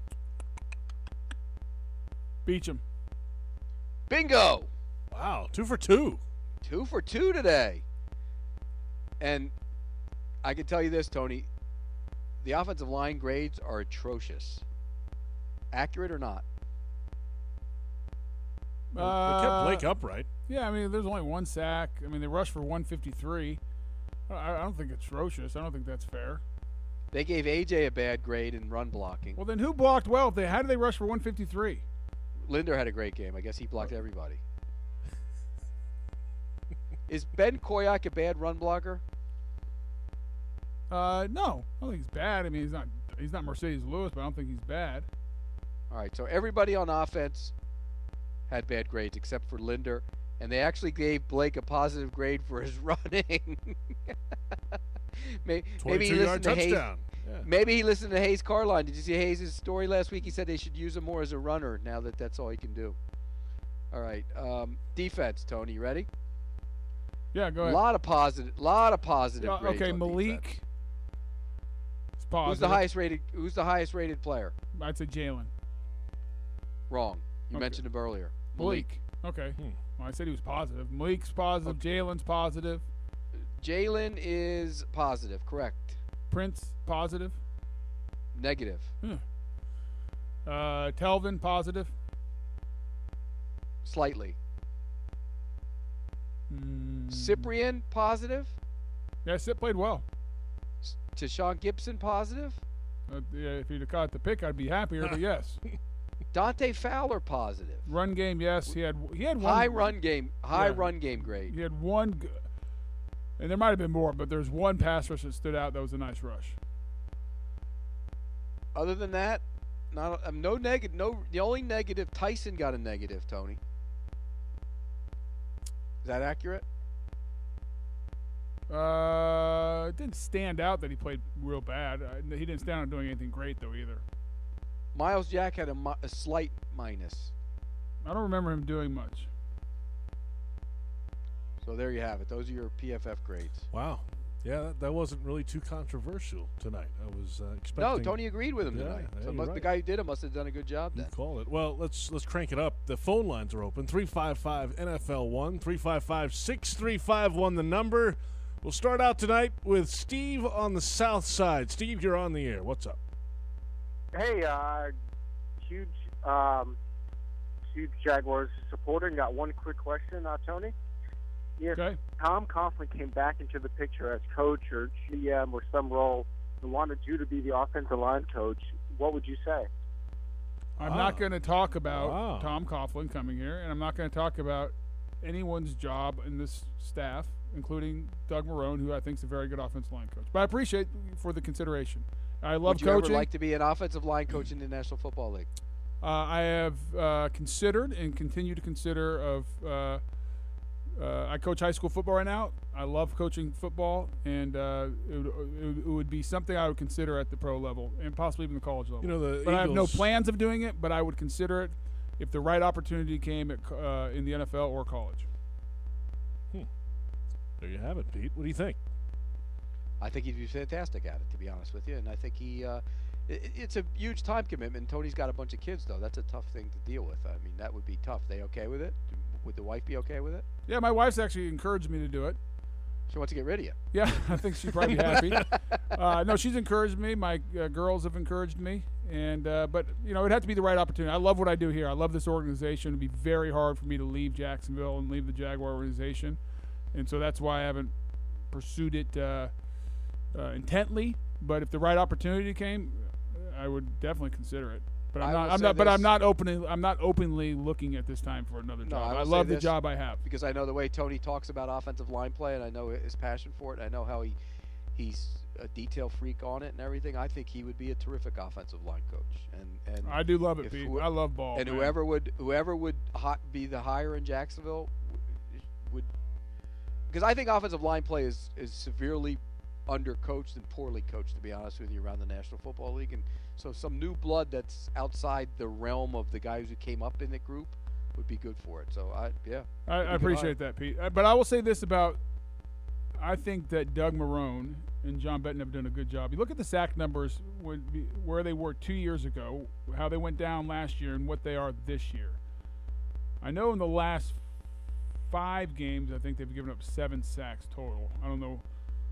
Beecham. Bingo! Wow, two for two. Two for two today. And I can tell you this, Tony. The offensive line grades are atrocious. Accurate or not? they Uh, kept Blake upright. Yeah, I mean, there's only one sack. I mean, they rushed for one fifty-three. I, I don't think it's atrocious. I don't think that's fair. They gave A J a bad grade in run blocking. Well, then who blocked well? If they how did they rush for one fifty-three? Linder had a great game. I guess he blocked everybody. Is Ben Koyak a bad run blocker? Uh, no, I don't think he's bad. I mean, he's not he's not Mercedes Lewis, but I don't think he's bad. All right, so everybody on offense had bad grades except for Linder, and they actually gave Blake a positive grade for his running. maybe, maybe he twenty-two yard listened to Hayes. touchdown. Yeah. Maybe he listened to Hayes Carline. Did you see Hayes' story last week? He said they should use him more as a runner now that that's all he can do. All right, um, defense, Tony, you ready? Yeah, go A ahead. lot of positive, lot of positive. Uh, grades okay, on Malik. defense. It's positive. Who's the highest rated? Who's the highest rated player? I'd say Jalen. Wrong. You Okay. mentioned him earlier. Malik. Okay. Hmm. Well, I said he was positive. Malik's positive. Jalen's positive. Jalen is positive. Correct. Prince positive. Negative. Uh, Telvin positive. Slightly. Mm, Cyprian positive. yeah, Sip played well. S- Tashawn Gibson positive. Uh, yeah, if he'd have caught the pick, I'd be happier. But yes, Dante Fowler positive. run game. Yes, he had he had one High run game. High Yeah. run game grade. He had one, g- and there might have been more, but there's one pass rush that stood out. That was a nice rush. Other than that, not um, no negative. No, the only negative. Tyson got a negative. Tony, is that accurate? Uh, it didn't stand out that he played real bad. Uh, he didn't stand out doing anything great though either. Miles Jack had a, mi- a slight minus. I don't remember him doing much. So there you have it. Those are your P F F grades. Wow. Yeah, that, that wasn't really too controversial tonight. I was uh, expecting. No, Tony agreed with him Yeah, tonight. yeah, So you're must, right. the guy who did it must have done a good job then. You call it. Well, let's let's crank it up. The phone lines are open. three five five N F L one, three five five, six three five one the number. We'll start out tonight with Steve on the south side. Steve, you're on the air. What's up? Hey, uh, huge, um, huge Jaguars supporter. And got one quick question, uh, Tony. If Okay. Tom Coughlin came back into the picture as coach or G M or some role and wanted you to be the offensive line coach, what would you say? I'm Ah. not going to talk about Wow. Tom Coughlin coming here, and I'm not going to talk about anyone's job in this staff, including Doug Marrone, who I think is a very good offensive line coach. But I appreciate for the consideration. I love Would you coaching. ever like to be an offensive line coach in the National Football League? Uh, I have uh, considered and continue to consider of. Uh, uh, I coach high school football right now. I love coaching football, and uh, it, would, it would- it would be something I would consider at the pro level and possibly even the college level. You know, the but I have no Eagles- plans of doing it. But I would consider it if the right opportunity came at, co- uh, in the N F L or college. There you have it, Pete. What do you think? I think he'd be fantastic at it, to be honest with you. And I think he, uh, it, it's a huge time commitment. Tony's got a bunch of kids, though. That's a tough thing to deal with. I mean, that would be tough. They okay with it? Would the wife be okay with it? Yeah, my wife's actually encouraged me to do it. She wants to get rid of you. Yeah, I think she'd probably be happy. Uh, no, she's encouraged me. My uh, girls have encouraged me, and uh, but you know, it'd have to be the right opportunity. I love what I do here. I love this organization. It'd be very hard for me to leave Jacksonville and leave the Jaguar organization, and so that's why I haven't pursued it uh, uh, intently. But if the right opportunity came, I would definitely consider it. But I'm I not. will I'm say not. But this. I'm not openly. I'm not openly looking at this time for another No, job. I I, will say love the this, job I have. Because I know the way Tony talks about offensive line play, and I know his passion for it. And I know how he he's a detail freak on it and everything. I think he would be a terrific offensive line coach. And and I do love it, if Pete. who- I love ball. and man. whoever would whoever would hot be the hire in Jacksonville would, because I think offensive line play is is severely undercoached and poorly coached, to be honest with you, around the National Football League. And so some new blood that's outside the realm of the guys who came up in the group would be good for it. So I yeah, I, it'd be I good appreciate that, Pete. Uh, But I will say this about I think that Doug Marrone and John Benton have done a good job. You look at the sack numbers when, where they were two years ago, how they went down last year, and what they are this year. I know in the last five games, I think they've given up seven sacks total. I don't know.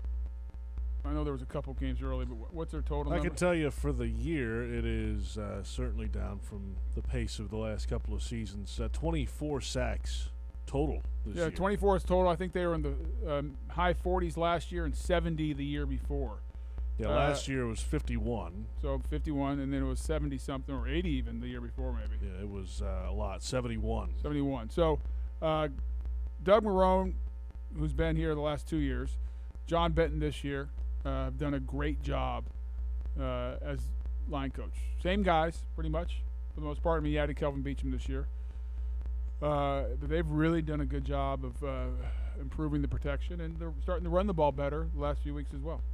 I know there was a couple games early, but wh- what's their total I number? can tell you for the year, it is uh, certainly down from the pace of the last couple of seasons. Uh, twenty-four sacks total this Yeah, year. twenty-four is total. I think they were in the um, high forties last year and seventy the year before. Yeah, Uh, last year was fifty-one. So fifty-one, and then it was seventy something or eighty even the year before, maybe. Yeah, it was uh, a lot, seventy-one. seventy-one. So uh, Doug Marrone, who's been here the last two years, John Benton this year, uh, have done a great job uh, as line coach. Same guys, pretty much, for the most part. I mean, you added Kelvin Beachum this year. Uh, but they've really done a good job of uh, improving the protection, and they're starting to run the ball better the last few weeks as well.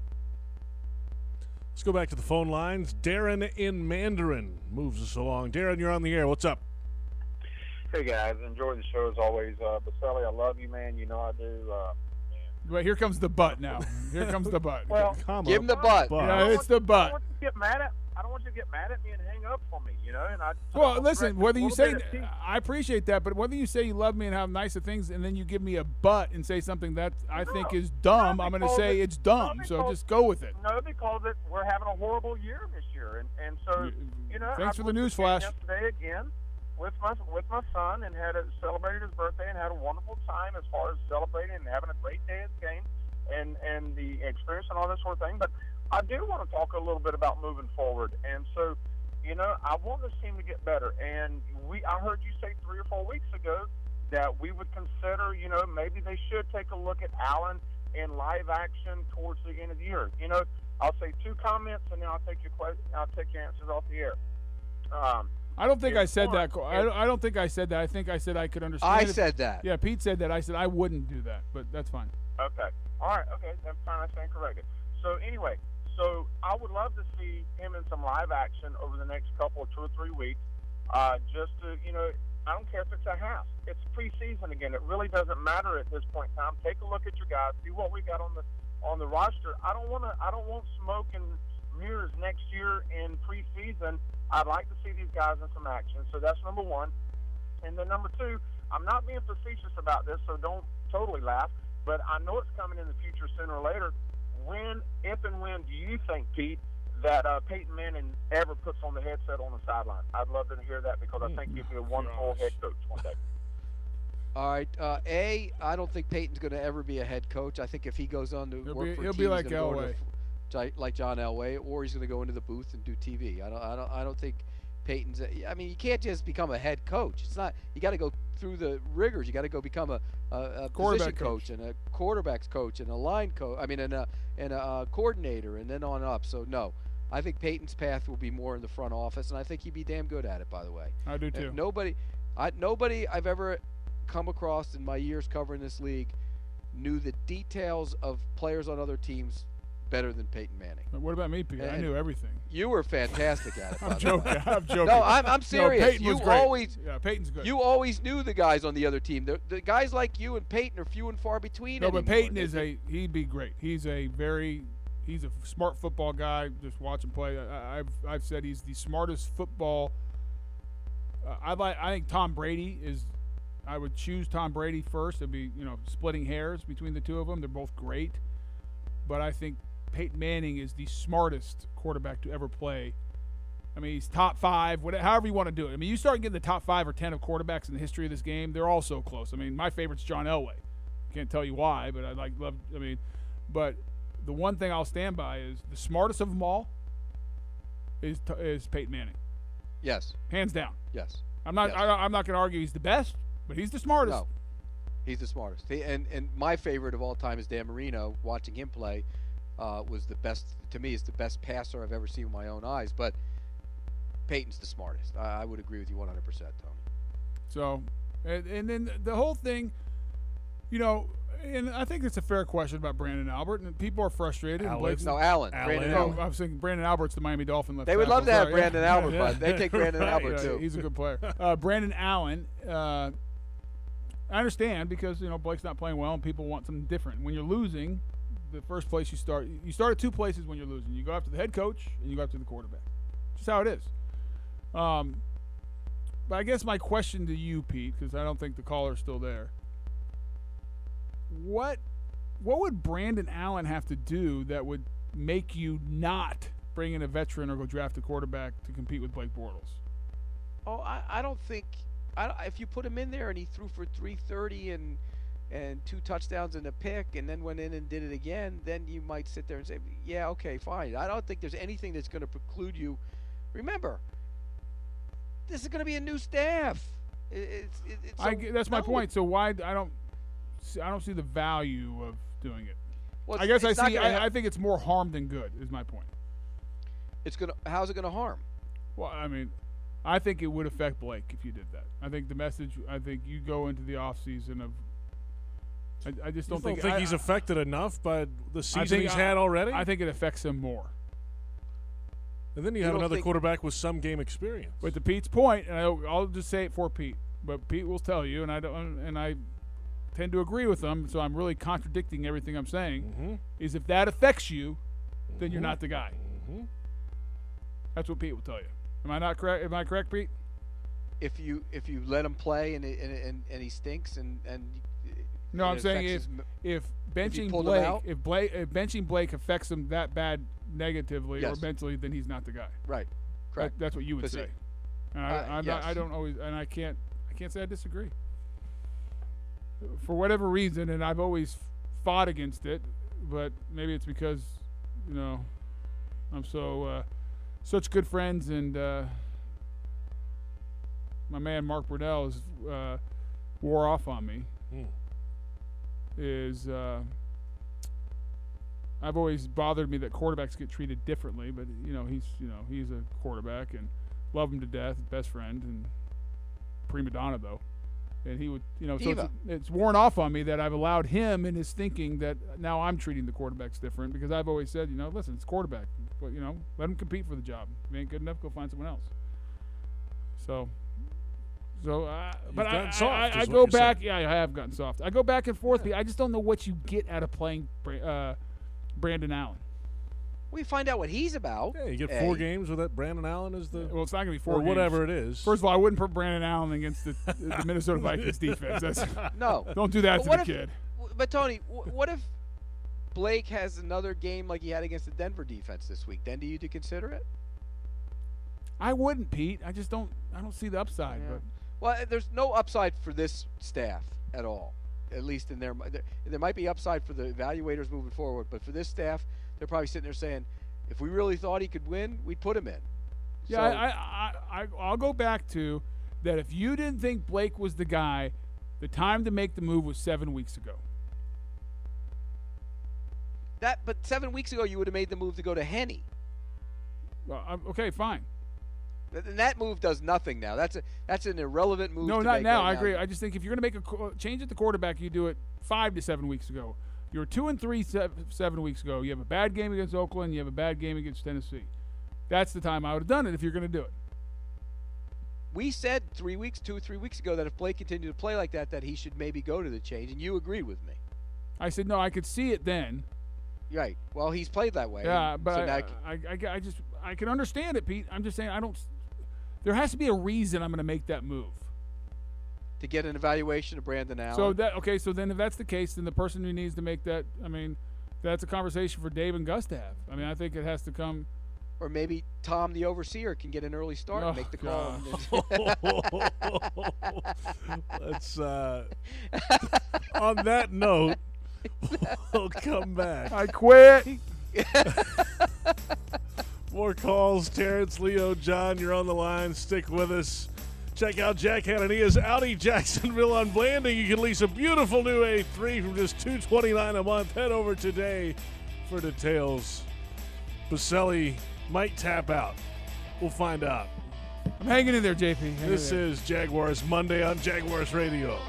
Let's go back to the phone lines. Darren in Mandarin moves us along. Darren, you're on the air. What's up? Hey guys, enjoy the show as always. Uh, Baselli, I love you, man. You know I do. Uh, But here comes the butt now. Here comes the butt. well, Comma, give him the butt. butt. Yeah, it's the I butt. don't want you to get mad at. I don't want you to get mad at me and hang up for me. You know, and I. Well, I'll listen, correct whether a you little say, bit of tea. I appreciate that, but whether you say you love me and have nice things, and then you give me a butt and say something that I No, think is dumb, no, I'm going to because say it- it's dumb. no, So because- just go with it. No, because it, we're having a horrible year this year, and and so You- you know. thanks I for the went news to the game flash. Yesterday again with my with my son and had a, celebrated his birthday and had a wonderful time as far as celebrating and having a great day at the game and and the experience and all that sort of thing. But I do want to talk a little bit about moving forward, and so. You know, I want this team to get better. And we, I heard you say three or four weeks ago that we would consider, you know, maybe they should take a look at Allen in live action towards the end of the year. You know, I'll say two comments and then I'll take your que- I'll take your answers off the air. Um, I don't think I it's said smart. that. I don't, I don't think I said that. I think I said I could understand. I if- said that. Yeah, Pete said that. I said I wouldn't do that, but that's fine. Okay. All right. Okay. That's fine. I stand corrected. So anyway, so I would love to see him in some live action over the next couple of two or three weeks. Uh, just to, you know, I don't care if it's a half. It's preseason again. It really doesn't matter at this point in time. Take a look at your guys. See what we got on the on the roster. I don't want to. I don't want smoke and mirrors next year in preseason. I'd like to see these guys in some action. So that's number one. And then number two, I'm not being facetious about this, so don't totally laugh. But I know it's coming in the future sooner or later. When, if and when, do you think, Pete, that uh, Peyton Manning ever puts on the headset on the sideline? I'd love to hear that because I think he'd be a wonderful head coach one day. All right. Uh, a, I don't think Peyton's going to ever be a head coach. I think if he goes on to He'll work be- for a he'll team, be he's like gonna go into Elway. f- like John Elway, or he's going to go into the booth and do T V. I don't. I don't. I don't think Peyton's. A, I mean, you can't just become a head coach. It's not. You got to go through the rigors. You got to go become a, a, a Quarterback position coach. and a quarterbacks coach and a line coach. I mean, and a and a uh, coordinator, and then on up. So no. I think Peyton's path will be more in the front office, and I think he'd be damn good at it. By the way, I do Uh, too. Nobody, I nobody I've ever come across in my years covering this league knew the details of players on other teams better than Peyton Manning. But what about me, Pete? I And knew everything. You were fantastic at it. by I'm the joking. way. I'm joking. No, I'm, I'm No, serious. Peyton you was great. always, Yeah, Peyton's good. you always knew the guys on the other team. The, the guys like you and Peyton are few and far between. No, but anymore. Peyton They- is a he'd be great. He's a very he's a smart football guy. Just watch him play. I, I've I've said he's the smartest football. Uh, I like. I think Tom Brady is. I would choose Tom Brady first. It'd be you know splitting hairs between the two of them. They're both great, but I think Peyton Manning is the smartest quarterback to ever play. I mean, he's top five, whatever, however you want to do it. I mean, you start getting the top five or ten of quarterbacks in the history of this game, they're all so close. I mean, my favorite's John Elway. Can't tell you why, but I like love. I mean, but the one thing I'll stand by is the smartest of them all is is Peyton Manning, Yes. hands down. Yes. I'm not. Yes. I, I'm not going to argue he's the best, but he's the smartest. No. He's the smartest. He, and and my favorite of all time is Dan Marino. Watching him play uh, was the best to me. Is the best passer I've ever seen with my own eyes. But Peyton's the smartest. I, I would agree with you one hundred percent, Tony. So, and, and then the whole thing, you know, and I think it's a fair question about Brandon Albert, and people are frustrated. and Alex. Blake's- No, Allen. Allen. Brandon Oh, Allen. I was thinking Brandon Albert's the Miami Dolphin left They would tackle. love to have Sorry, yeah. Brandon Albert, Yeah, but they take Brandon Right, Albert yeah, too. he's a good player. Uh, Brandon Allen, uh, I understand because you know Blake's not playing well and people want something different. When you're losing, the first place you start, you start at two places when you're losing. You go after the head coach and you go after the quarterback. Just how it is. Um, but I guess my question to you, Pete, because I don't think the caller's still there. What what would Brandon Allen have to do that would make you not bring in a veteran or go draft a quarterback to compete with Blake Bortles? Oh, I, I don't think. I don't, if you put him in there and he threw for three thirty and and two touchdowns and a pick, and then went in and did it again, then you might sit there and say, yeah, okay, fine. I don't think there's anything that's going to preclude you. Remember, this is going to be a new staff. It, it's, it, it's I so- g that's my no. point. So why I don't see, I don't see the value of doing it. Well, I it's- guess I it's not see. gonna I, ha- I think it's more harm than good. Is my point. It's gonna. How's it going to harm? Well, I mean, I think it would affect Blake if you did that. I think the message. I think you go into the off season of. I, I just You don't don't think, think I, he's affected enough by the I season think he's I- had already? I think it affects him more. and then you, You have don't another think- quarterback with some game experience. But to Pete's point, and I'll, I'll just say it for Pete, but Pete will tell you, and I don't, and I tend to agree with him, so I'm really contradicting everything I'm saying. Mm-hmm. Is if that affects you, then you're Mhm. not the guy. Mm-hmm. That's what Pete will tell you. Am I not correct? Am I correct, Pete? If you if you let him play and it, and, and and he stinks and and. No, it I'm saying affects if his m- if benching pulled him Blake, out? if Blake, if benching Blake affects him that bad negatively Yes. or mentally, then he's not the guy. right, That, correct. that's what you would 'Cause say. it- and I, uh, I'm yes. not, I don't always, and I can't, I can't say I disagree. For whatever reason, and I've always fought against it, but maybe it's because, you know, I'm so uh, such good friends, and uh, my man Mark Brunell is uh, wore off on me. Hmm. Is uh, I've always bothered me that quarterbacks get treated differently, but you know he's you know he's a quarterback, and love him to death, best friend, and prima donna though. And he would, you know, so it's, it's worn off on me that I've allowed him in his thinking that now I'm treating the quarterbacks different because I've always said, you know, listen, it's quarterback, but you know, let him compete for the job. If he ain't good enough, go find someone else. So, so, uh, but I, soft, I, I, I go back. Yeah, I have gotten soft. I go back and forth. Yeah. I just don't know what you get out of playing uh, Brandon Allen. We find out what he's about. Yeah, you get hey. four games with that Brandon Allen as the. Well, it's not going to be four or games. whatever it is. First of all, I wouldn't put Brandon Allen against the, the Minnesota Vikings defense. That's, no, don't do that but to the if, kid. But Tony, what if Blake has another game like he had against the Denver defense this week? Then do you to consider it? I wouldn't, Pete. I just don't. I don't see the upside. Yeah. But. Well, there's no upside for this staff at all. At least in their, there, there might be upside for the evaluators moving forward, but for this staff, they're probably sitting there saying, if we really thought he could win, we'd put him in. Yeah, so, I, I, I, I'll go back to that. If you didn't think Blake was the guy, the time to make the move was seven weeks ago. That, but seven weeks ago, you would have made the move to go to Henne. Well, I'm, okay, fine. And that move does nothing now. That's a that's an irrelevant move. No, to not make now. right I now. agree. I just think if you're going to make a change at the quarterback, you do it five to seven weeks ago. You were two and three seven, seven weeks ago. You have a bad game against Oakland. You have a bad game against Tennessee. That's the time I would have done it if you're going to do it. We said three weeks, two or three weeks ago that if Blake continued to play like that, that he should maybe go to the change, and you agreed with me. I said no. I could see it then. Right. Well, he's played that way. Yeah, but so I, now I, I, I just I can understand it, Pete. I'm just saying I don't. There has to be a reason I'm going to make that move. To get an evaluation of Brandon Allen. So that okay. So then, if that's the case, then the person who needs to make that, I mean, that's a conversation for Dave and Gus to have. I mean, I think it has to come. Or maybe Tom, the overseer, can get an early start oh, and make the call. Let's. Uh, on that note, we'll come back. I quit. More calls. Terrence, Leo, John, you're on the line. Stick with us. Check out Jack Hanania's Audi Jacksonville on Blanding. You can lease a beautiful new A three from just two hundred twenty-nine dollars a month. Head over today for details. Baselli might tap out. We'll find out. I'm hanging in there, J P. Hang this in there. is Jaguars Monday on Jaguars Radio.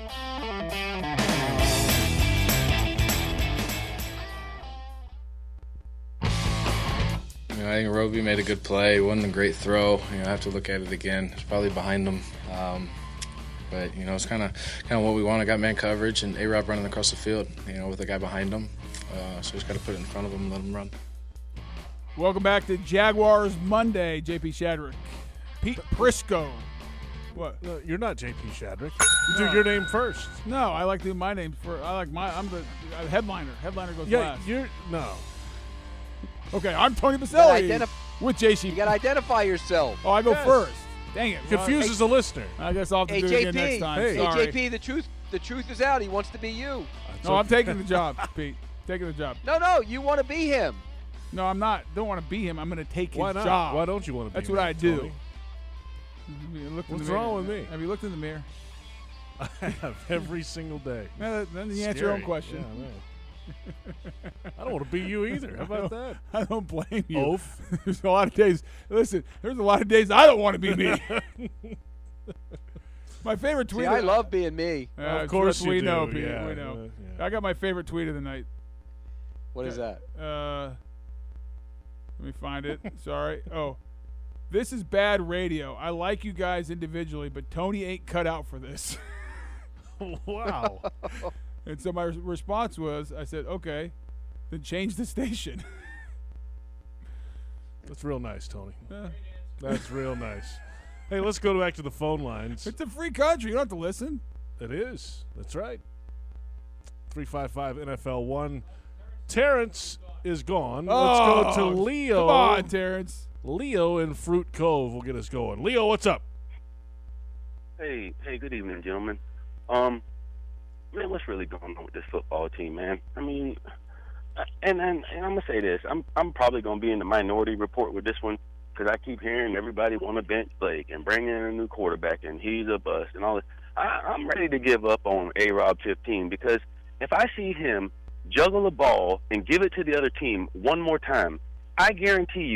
You know, I think Roby made a good play. It wasn't a great throw. You know, I have to look at it again. It's probably behind him. Um, but, you know, it's kind of kind of what we want. I got man coverage and A-Rob running across the field, you know, with a guy behind him. Uh, so he's got to put it in front of him and let him run. Welcome back to Jaguars Monday. J P Shadrick. Pete Prisco. What? No, you're not J P Shadrick. You no. do your name first. No, I like to do my name first. I like my, I'm the uh, headliner. Headliner goes yeah, last. You're, no. Okay, I'm Tony Baselli identif- with J C. You got to identify yourself. Oh, I go yes. first. Dang it. Confuses well, the listener. I guess I'll have to hey, do J P, it again next time. Hey, Sorry. hey J P, the truth, the truth is out. He wants to be you. That's no, okay. I'm taking the job, Pete. Taking the job. No, no, you want to be him. No, I'm not. Don't want to be him. I'm going to take his Why not? job. Why don't you want to be That's him, what I do. Tony? What's wrong with me? Have you looked in the mirror? I have every single day. Yeah, then you answer your own question. Yeah, I don't want to be you either. How about that? I don't blame you. Oaf. There's a lot of days. Listen, there's a lot of days I don't want to be me. My favorite tweet. See, I love being me. Uh, of course you we do. know, Pete. Yeah, we know. uh, yeah. I got my favorite tweet of the night. What is that? Uh, let me find it. Sorry. Oh, this is bad radio. I like you guys individually, but Tony ain't cut out for this. Wow. And so my res- response was, I said, okay, then change the station. That's real nice, Tony. Yeah. That's real nice. Hey, let's go back to the phone lines. It's a free country. You don't have to listen. It is. That's right. three five five N F L one. Terrence is gone. Oh, let's go to Leo. Come on, Terrence. Leo in Fruit Cove will get us going. Leo, what's up? Hey, hey, good evening, gentlemen. Um, man, what's really going on with this football team, man? I mean, and and, and I'm gonna say this: I'm I'm probably gonna be in the minority report with this one because I keep hearing everybody want to bench Blake and bring in a new quarterback, and he's a bust and all that. I, I'm ready to give up on A-Rob fifteen because if I see him juggle a ball and give it to the other team one more time, I guarantee you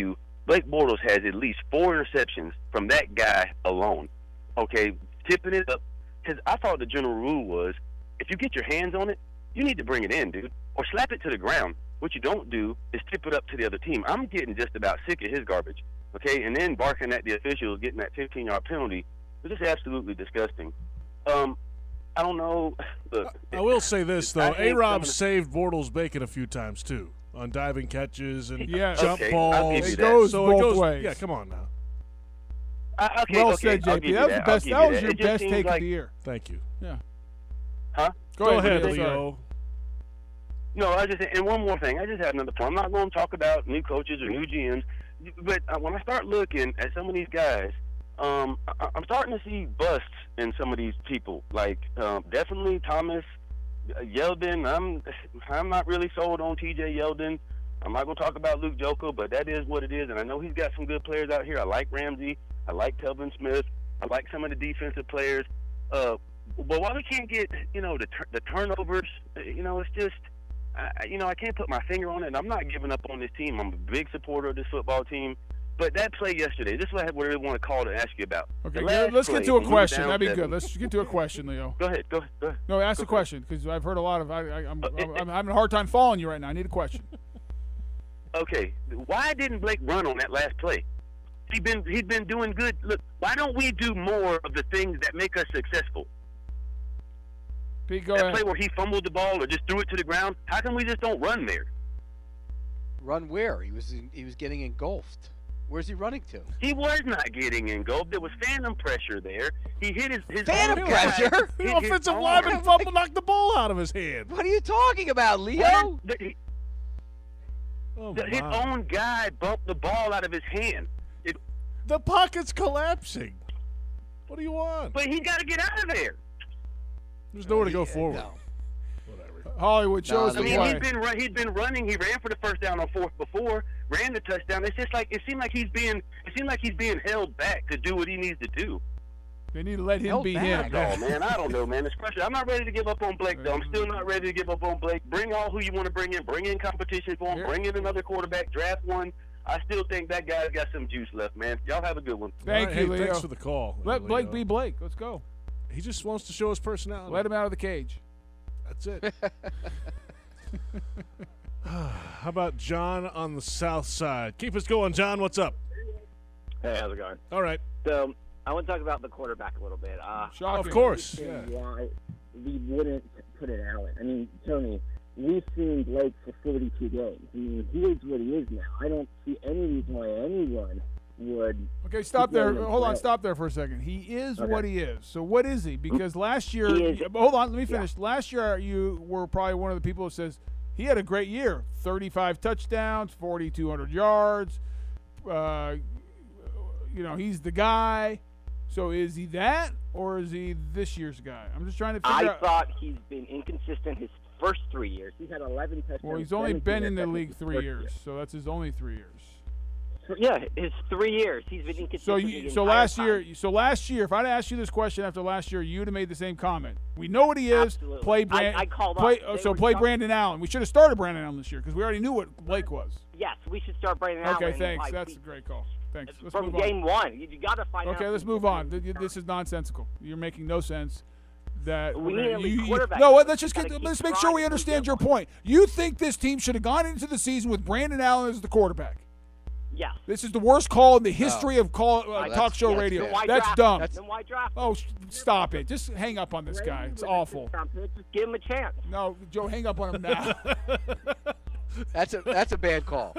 Blake Bortles has at least four interceptions from that guy alone. Okay, tipping it up. Because I thought the general rule was, if you get your hands on it, you need to bring it in, dude, or slap it to the ground. What you don't do is tip it up to the other team. I'm getting just about sick of his garbage, okay? And then barking at the officials, getting that fifteen-yard penalty, was just absolutely disgusting. Um, I don't know. Look, I will say this, though. I think A-Rob some of the- saved Bortles bacon a few times, too, on diving catches and Yeah. jump Okay, I'll balls. give you It that. goes so both it goes, ways. Yeah, come on now. Uh, okay, well okay, said, I'll J P. give you That was the that. I'll best. give That you was that. your It just best seems take like, of the year. Thank you. Yeah. Huh? Go, Go ahead, ahead, Leo. Sorry. Leo. No, I just and one more thing. I just had another point. I'm not going to talk about new coaches or new G Ms, but uh, when I start looking at some of these guys, um, I, I'm starting to see busts in some of these people. Like um, definitely Thomas uh, Yeldon. I'm I'm not really sold on T J Yeldon. I'm not going to talk about Luke Joko, but that is what it is. And I know he's got some good players out here. I like Ramsey. I like Telvin Smith. I like some of the defensive players. Uh, but why we can't get, you know, the the turnovers, you know, it's just, I, you know, I can't put my finger on it. And I'm not giving up on this team. I'm a big supporter of this football team. But that play yesterday, this is what I really want to call to ask you about. Okay, The last let's play, get to a when we were question. down That'd be seven- good. Let's get to a question, Leo. Go ahead. Go, go ahead. No, ask Go a for it. question because I've heard a lot of. I, I, I'm, Uh, I'm, I'm having a hard time following you right now. I need a question. Okay, why didn't Blake run on that last play? He been he's been doing good. Look, why don't we do more of the things that make us successful? Pete, go that ahead. play where he fumbled the ball or just threw it to the ground. How come we just don't run there? Run where? He was in, he was getting engulfed. Where's he running to? He was not getting engulfed. There was phantom pressure there. He hit his his Phantom own pressure? guy. The Hit his offensive own- lineman fumble knocked the ball out of his hand. What are you talking about, Leo? Well, the- Oh, the- his my. own guy bumped the ball out of his hand. It, The pocket's collapsing. What do you want? but he got to get out of there. There's nowhere to go Yeah, forward. no. Whatever. Hollywood No, shows I I the mean, play. he'd been run, he'd been running. He ran for the first down on fourth before, ran the touchdown. It's just like it seemed like he's being it seemed like he's being held back to do what he needs to do. They need to let him Held be back. him. That's all, man. I don't know, man. It's pressure. I'm not ready to give up on Blake, though. I'm still not ready to give up on Blake. Bring all who you want to bring in. Bring in competition for him. Here. Bring in another quarterback. Draft one. I still think that guy's got some juice left, man. Y'all have a good one. Thank All right, you, hey, Leo. Thanks for the call. Let Leo. Blake be Blake. Let's go. He just wants to show his personality. Let him out of the cage. That's it. How about John on the south side? Keep us going, John. What's up? Hey, how's it going? All right. So I want to talk about the quarterback a little bit. Uh, Shocking. Of course. and Yeah. Why we wouldn't put it out? I mean, Tony, we've seen Blake for forty-two games. I mean, he is what he is now. I don't see any reason why anyone would. Okay, stop keep there. letting him Hold on, play. stop there for a second. He is Okay. what he is. So what is he? Because last year, He is- hold on, let me finish. Last year, you were probably one of the people who says he had a great year: thirty-five touchdowns, forty-two hundred yards. Uh, you know, he's the guy. So is he that, or is he this year's guy? I'm just trying to figure I out. thought he's been inconsistent his first three years. He's had eleven touchdowns. Well, he's only seventeen been in the interceptions league his three first years, year. so that's his only three years. So, yeah, his three years. He's been inconsistent. So the you, so entire last time. year, so last year, if I'd asked you this question after last year, you'd have made the same comment. We know what he is. Absolutely. Play I- Brand, I called play, up. They so were play talking- Brandon Allen. We should have started Brandon Allen this year because we already knew what Blake was. Yes, we should start Brandon Allen. Okay, thanks. like, That's we- a great call. Thanks. Let's from move on. game one. You, you got to find out. Okay, let's who's move the- on. Th- This is nonsensical. You're making no sense. That We we're need gonna- a lead you- you- quarterback. No, what? Let's We just gotta get. keep Let's make trying sure we until we understand get your one. point. You think this team should have gone into the season with Brandon Allen as the quarterback? Yes. This is the worst call in the history of call uh, that's- talk show that's radio. bad. Then why That's draft dumb. him? Then why draft him? Oh, sh- stop it. Just hang up on this guy. It's awful. Just give him a chance. No, Joe, hang up on him now. That's a that's a bad call.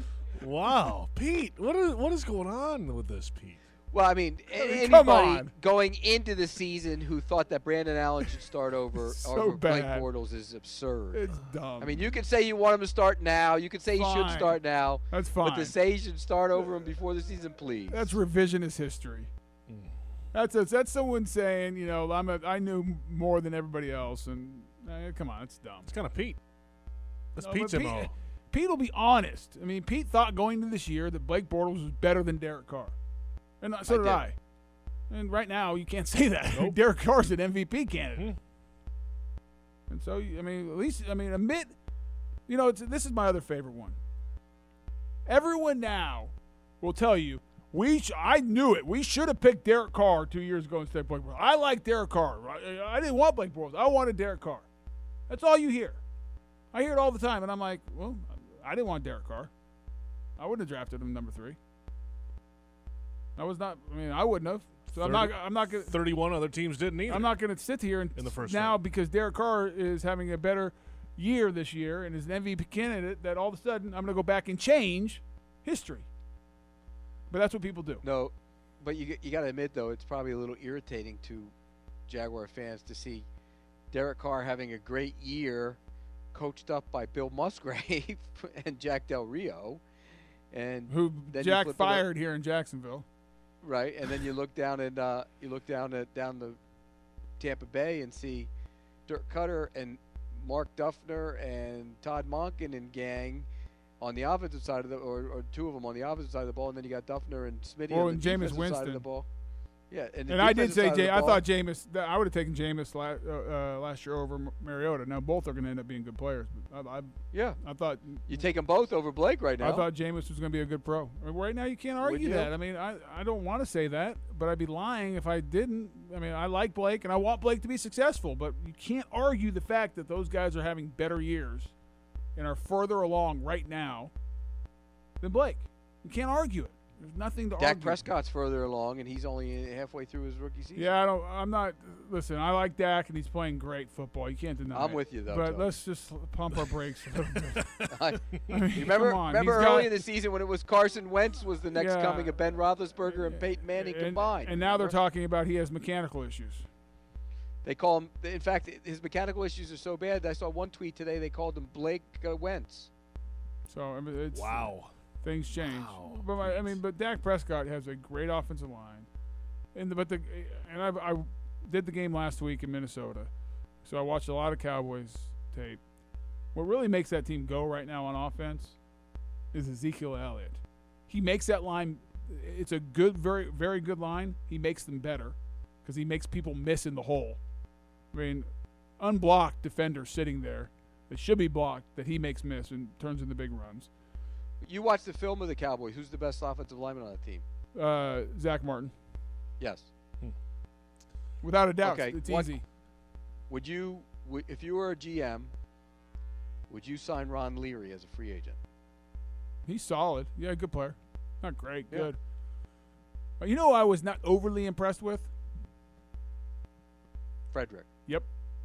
Wow, Pete, what is what is going on with this, Pete? Well, I mean, I mean, anybody come on. going into the season who thought that Brandon Allen should start over So over Blake bad. Bortles is absurd. It's dumb. I mean, you could say you want him to start now. You could say he should Fine. start now. That's But fine. to say he should start over him before the season, please. That's revisionist history. That's a, that's someone saying, you know, I'm a, I knew more than everybody else, and eh, come on, it's dumb. It's kind of Pete. That's No, Pete's but M O. Pete, Pete will be honest. I mean, Pete thought going into this year that Blake Bortles was better than Derek Carr, and so I did did. I. And right now, you can't say that. Nope. Derek Carr's an M V P candidate. Hmm. And so, I mean, at least, I mean, admit, you know, it's, this is my other favorite one. Everyone now will tell you, we sh- I knew it. We should have picked Derek Carr two years ago instead of Blake Bortles. I like Derek Carr. I, I didn't want Blake Bortles. I wanted Derek Carr. That's all you hear. I hear it all the time, and I'm like, well, I didn't want Derek Carr. I wouldn't have drafted him number three. I was not. I mean, I wouldn't have. So I'm not. I'm not going. Thirty-one other teams didn't either. I'm not going to sit here and in the first now round. because Derek Carr is having a better year this year and is an M V P candidate. That all of a sudden I'm going to go back and change history. But that's what people do. No, but you you got to admit though, it's probably a little irritating to Jaguar fans to see Derek Carr having a great year, coached up by Bill Musgrave and Jack Del Rio, and who then Jack flip it fired up- here in Jacksonville. Right, and then you look down and uh, you look down at down the Tampa Bay and see Dirk Cutter and Mark Duffner and Todd Monken and gang on the offensive side of the, or, or two of them on the offensive side of the ball, and then you got Duffner and Smitty Or on the and Jameis defensive side of Winston. the ball. Yeah, and, the And I did defensive say, side of the Jay, I ball- thought Jameis. that I would have taken Jameis la- uh, uh, last year over M- Mariota. Now both are going to end up being good players. But I, I, Yeah, I thought you take them both over Blake right now. I thought Jameis was going to be a good pro. I mean, right now, you can't argue you? that. I mean, I, I don't want to say that, but I'd be lying if I didn't. I mean, I like Blake, and I want Blake to be successful, but you can't argue the fact that those guys are having better years and are further along right now than Blake. You can't argue it. There's nothing to Dak argue. Prescott's further along, and he's only halfway through his rookie season. Yeah, I don't. I'm not. Listen, I like Dak, and he's playing great football. You can't deny. I'm it. with you, though, But Tony. let's just pump our brakes a little bit. I, I mean, remember, come on. remember He's early got- in the season when it was Carson Wentz was the next Yeah. coming of Ben Roethlisberger and Peyton Manning and, combined. and now they're remember? talking about he has mechanical issues. They call him. In fact, his mechanical issues are so bad. I saw one tweet today. They called him Blake uh, Wentz. So I mean, it's, Wow. things change. Wow. But my, I mean, but Dak Prescott has a great offensive line, and the, but the and I, I did the game last week in Minnesota, so I watched a lot of Cowboys tape. What really makes that team go right now on offense is Ezekiel Elliott. He makes that line. It's a good, very, very good line. He makes them better because he makes people miss in the hole. I mean, unblocked defenders sitting there that should be blocked that he makes miss and turns into big runs. You watch the film of the Cowboys. Who's the best offensive lineman on that team? Uh, Zach Martin, Yes. without a doubt, Okay, it's what- easy. Would you, would, if you were a G M, would you sign Ron Leary as a free agent? He's solid. Yeah, good player. Not great, Yeah. good. Uh, You know who I was not overly impressed with? Frederick. Yep.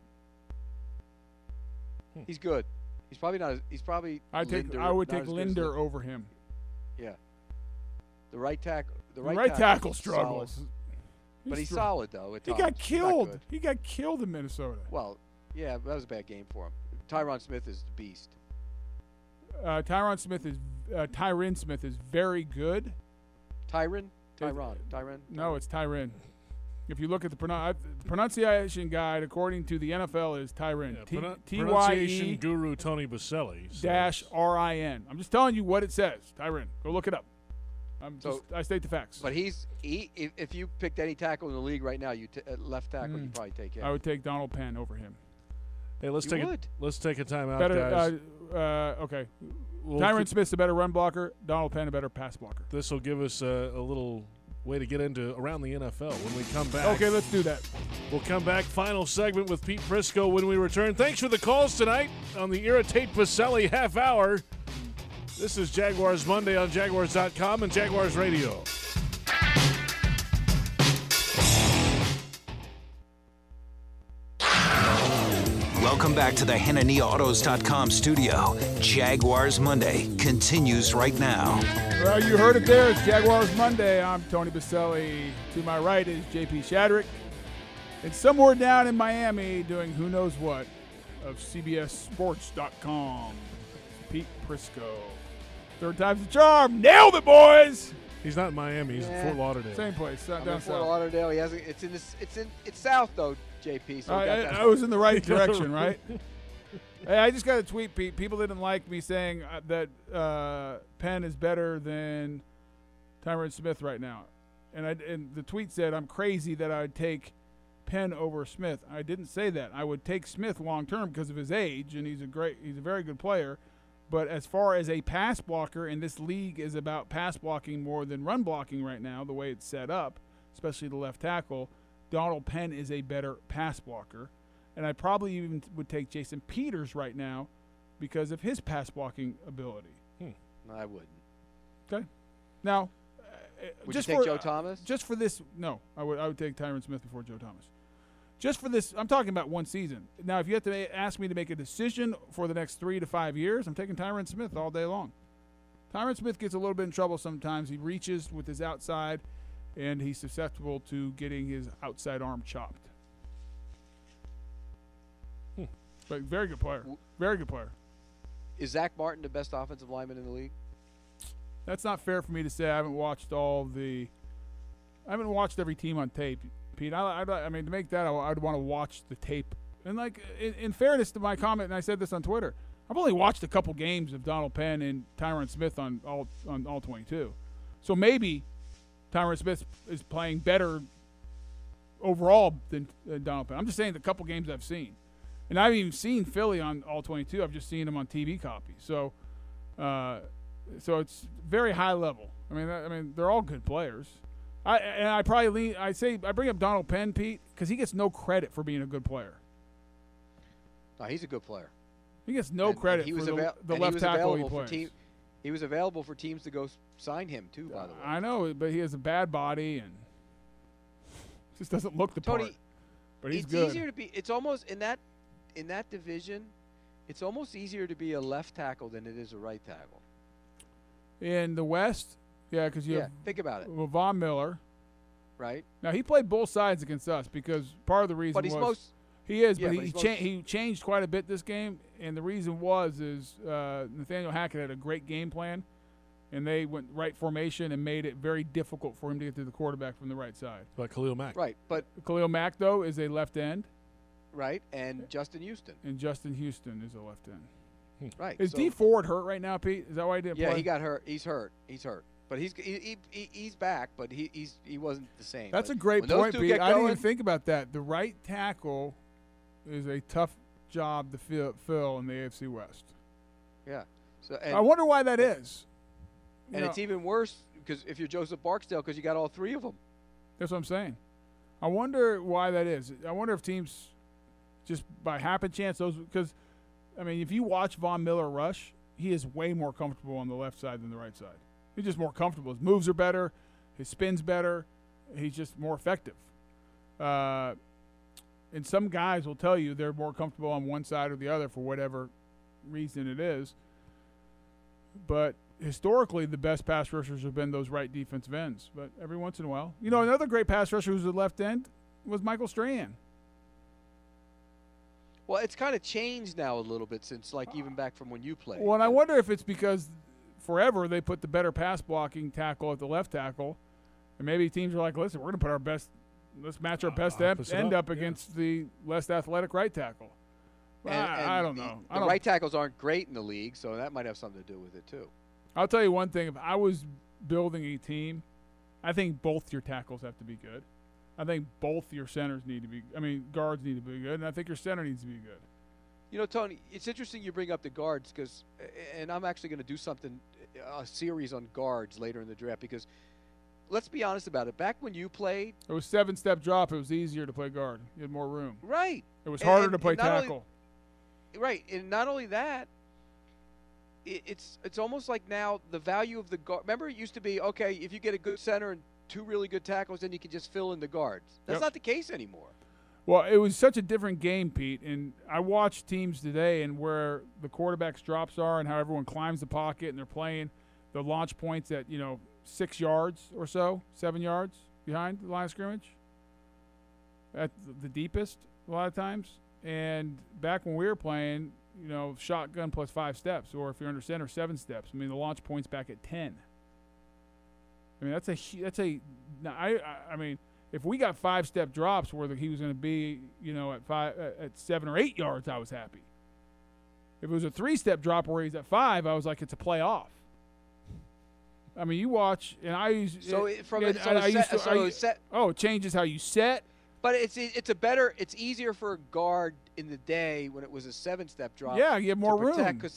He's good. He's probably not. As, he's probably. I take. Linder, I would not take as good as Linder Lin- over him. Yeah. The right tackle. The The right, right, tackle is struggles. solid. But he's str- solid though. At He times. got He's not killed. good. He got killed in Minnesota. Well, yeah, that was a bad game for him. Tyron Smith is the beast. Uh, Tyron Smith is. Uh, Tyron Smith is very good. Tyron? Tyron. Tyron? No, it's Tyron. If you look at the, pronou- the pronunciation guide, according to the N F L, is Tyron. Yeah, T- pronou- T Y pronunciation E guru Tony Baselli says- dash R I N. I'm just telling you what it says. Tyron. Go look it up. I'm So- just, I state the facts. But he's he. If, if you picked any tackle in the league right now, you t- uh, left tackle, you Mm. probably take him. I would take Donald Penn over him. Hey, let's You take a, would. let's take a time out, Better, guys. uh, uh, okay. We'll Tyron keep- Smith's a better run blocker. Donald Penn a better pass blocker. This will give us a, a little way to get into around the N F L when we come back. Okay, let's do that. We'll come back. Final segment with Pete Prisco when we return. Thanks for the calls tonight on the Irritate Baselli half hour. This is Jaguars Monday on Jaguars dot com and Jaguars Radio. Welcome back to the Hanania Autos dot com studio. Jaguars Monday continues right now. Well, you heard it there. It's Jaguars Monday. I'm Tony Baselli. To my right is J P Shadrick. And somewhere down in Miami doing who knows what of C B S Sports dot com, Pete Prisco. Third time's the charm. Nailed it, boys. He's not in Miami. He's Yeah. in Fort Lauderdale. Same place, uh, I'm down in Fort south. Lauderdale. He hasn't. It's in this. It's in. It's south though, J P. So we I, got I, that. I was in the right direction, right? Hey, I just got a tweet, Pete. People didn't like me saying uh, that uh, Penn is better than Tyron Smith right now, and I and the tweet said I'm crazy that I'd take Penn over Smith. I didn't say that. I would take Smith long term because of his age, and he's a great, he's a very good player. But as far as a pass blocker, and this league is about pass blocking more than run blocking right now, the way it's set up, especially the left tackle, Donald Penn is a better pass blocker. And I probably even would take Jason Peters right now because of his pass blocking ability. Hmm. I wouldn't. Okay. Now, uh, would just you take for, Joe Thomas? Uh, just for this, no, I would. I would take Tyron Smith before Joe Thomas. Just for this, I'm talking about one season. Now, if you have to ma- ask me to make a decision for the next three to five years, I'm taking Tyron Smith all day long. Tyron Smith gets a little bit in trouble sometimes. He reaches with his outside, and he's susceptible to getting his outside arm chopped. Hmm. But very good player. Very good player. Is Zach Martin the best offensive lineman in the league? That's not fair for me to say. I haven't watched all the – I haven't watched every team on tape. Pete, I, I, I mean, to make that, I, I'd want to watch the tape. And, like, in, in fairness to my comment, and I said this on Twitter, I've only watched a couple games of Donald Penn and Tyron Smith on all on all twenty-two. So maybe Tyron Smith is playing better overall than, than Donald Penn. I'm just saying the couple games I've seen. And I haven't even seen Philly on all twenty-two. I've just seen him on T V copy. So, uh, so it's very high level. I mean, I mean, they're all good players. I and I probably lean. I say I bring up Donald Penn, Pete, because he gets no credit for being a good player. No, he's a good player. He gets no and, credit and he for was the, ava- the and left he was tackle he available plays. for team, he was available for teams to go s- sign him too. By the way, I know, but he has a bad body and just doesn't look the Tony, part. But he's it's good. easier to be. It's almost in that in that division. It's almost easier to be a left tackle than it is a right tackle. In the West, yeah, because you yeah, have think about it. well, Von Miller. Right. Now he played both sides against us because part of the reason But he's was most. he is, yeah, but but he he's cha- most- he changed quite a bit this game, and the reason was is uh, Nathaniel Hackett had a great game plan, and they went right formation and made it very difficult for him to get to the quarterback from the right side. But Khalil Mack. Right, but Khalil Mack though is a left end, right, and Justin Houston. and Justin Houston is a left end. Right. Is so- D Ford hurt right now, Pete? Is that why he didn't Yeah, play? he got hurt. He's hurt. He's hurt. But he's he, he, he he's back. But he he's he wasn't the same. That's But a great when those point, two Pete. get I didn't going- even think about that. The right tackle is a tough job to fill, fill in the A F C West. Yeah. So and, I wonder why that is. You and know, it's even worse because if you're Joseph Barksdale, because you got all three of them. That's what I'm saying. I wonder why that is. I wonder if teams just by happen chance those because I mean if you watch Von Miller rush, he is way more comfortable on the left side than the right side. He's just more comfortable. His moves are better. His spin's better. He's just more effective. Uh, and some guys will tell you they're more comfortable on one side or the other for whatever reason it is. But historically, the best pass rushers have been those right defensive ends. But every once in a while. You know, another great pass rusher who's a left end was Michael Strahan. Well, it's kind of changed now a little bit since like even back from when you played. Well, and I wonder if it's because forever they put the better pass blocking tackle at the left tackle, and maybe teams are like, listen, we're going to put our best, let's match our best end, opposite end up, up against the less athletic right tackle. Well, And- I, and I don't the- know. I The don't, right tackles aren't great in the league, so that might have something to do with it too. I'll tell you one thing. If I was building a team, I think both your tackles have to be good. I think both your centers need to be, I mean, guards need to be good, and I think your center needs to be good. You know, Tony, it's interesting you bring up the guards because, and I'm actually going to do something, a series on guards later in the draft because, let's be honest about it. Back when you played, It was seven-step drop. It was easier to play guard. You had more room. right? It was And- harder and- to play and not only- tackle. Right, and not only that, it, it's it's almost like now the value of the guard. Remember, it used to be okay if you get a good center and two really good tackles, then you can just fill in the guards. That's Yep. not the case anymore. Well, it was such a different game, Pete. And I watch teams today and where the quarterback's drops are and how everyone climbs the pocket and they're playing the launch points at, you know, six yards or so, seven yards behind the line of scrimmage at the deepest a lot of times. And back when we were playing, you know, shotgun plus five steps, or if you're under center, seven steps. I mean, the launch point's back at ten. I mean, that's a hu- that's a. Now, I, I I mean, if we got five step drops where the, he was going to be, you know, at five at seven or eight yards, I was happy. If it was a three step drop where he's at five, I was like, it's a playoff. I mean, you watch, and I use So it, it- from yeah, a, so I- a I used set, to- so I a u- set, oh, it changes how you set. but it's it's a better. It's easier for a guard in the day when it was a seven step drop. Yeah, you have more to protect room. 'cause he-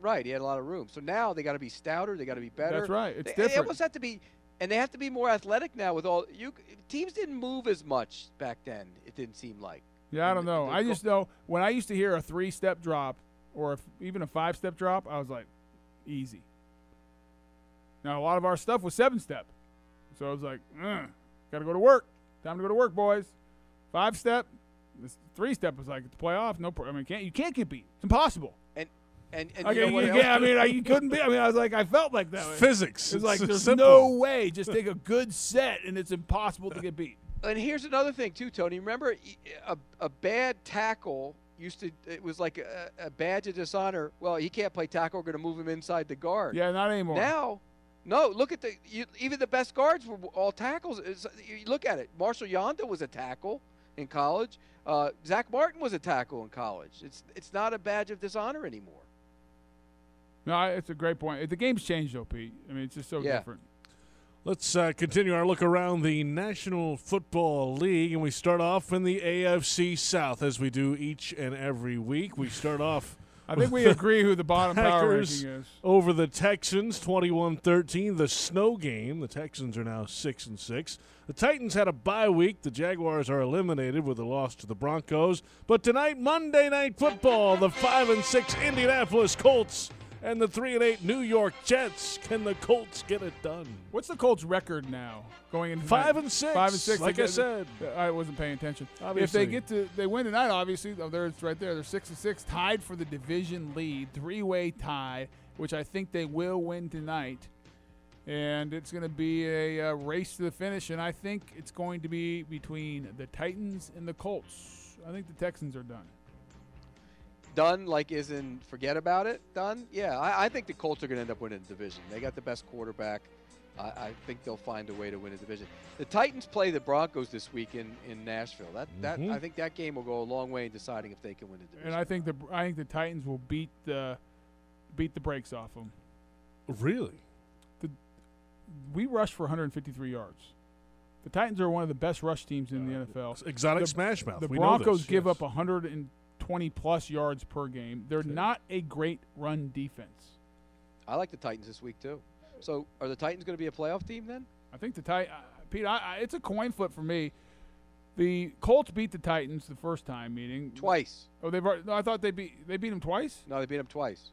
right. He had a lot of room. So now they got to be stouter. They got to be better. That's right. It's they, different. They almost have to be, and they have to be more athletic now. With all you teams didn't move as much back then. It didn't seem like. Yeah, I don't know. The- I just know when I used to hear a three-step drop or if even a five-step drop, I was like, easy. Now, a lot of our stuff was seven-step. So I was like, got to go to work. Time to go to work, boys. Five-step. This three-step was like, to play off, no pro- I mean, can't, you can't get beat. It's impossible. And and, and Okay, you know what you, else? yeah, I mean, I, you couldn't be. I mean, I was like, I felt like that. Physics. It's like, It's there's simple. no way. Just take a good set, and it's impossible to get beat. And here's another thing too, Tony. Remember, a, a bad tackle used to. It was like a, a badge of dishonor. Well, he can't play tackle. We're going to move him inside the guard. Yeah, not anymore. Now, no. Look at the. You, even the best guards were all tackles. It's, you look at it. Marshall Yonda was a tackle in college. Uh, Zach Martin was a tackle in college. It's it's not a badge of dishonor anymore. No, I- it's a great point. The game's changed, though, Pete. I mean, it's just so Yeah. different. Let's uh, continue our look around the National Football League, and we start off in the A F C South, as we do each and every week. We start off I think we agree who the bottom power Packers ranking is. over the Texans, twenty-one thirteen. The snow game. The Texans are now six and six. The Titans had a bye week. The Jaguars are eliminated with a loss to the Broncos. But tonight, Monday Night Football, the five and six Indianapolis Colts and the three and eight New York Jets. Can the Colts get it done? What's the Colts' record now going into Five tonight? and six. Five and six. Like They I get- said. I wasn't paying attention. Obviously. If they get to, they win tonight. Obviously, oh, there it's right there. They're six and six, tied for the division lead, three-way tie, which I think they will win tonight. And it's going to be a, uh race to the finish, and I think it's going to be between the Titans and the Colts. I think the Texans are done. Done, like is in forget about it. Done. Yeah, I, I think the Colts are going to end up winning the division. They got the best quarterback. I, I think they'll find a way to win a division. The Titans play the Broncos this week in, in Nashville. That that Mhm. I think that game will go a long way in deciding if they can win the division. And I think the I think the Titans will beat the beat the brakes off them. Really? The, we rushed for one hundred fifty-three yards. The Titans are one of the best rush teams in the N F L. Exotic the, smash mouth. The We know Broncos this, give yes. up one hundred twenty plus yards per game. They're not a great run defense. I like the Titans this week too. So are the Titans going to be a playoff team then? I think the Tit- uh, Pete, I, I, it's a coin flip for me. The Colts beat the Titans the first time meeting Twice. Oh, they've already, no, I thought they beat they beat them twice. No, they beat them twice.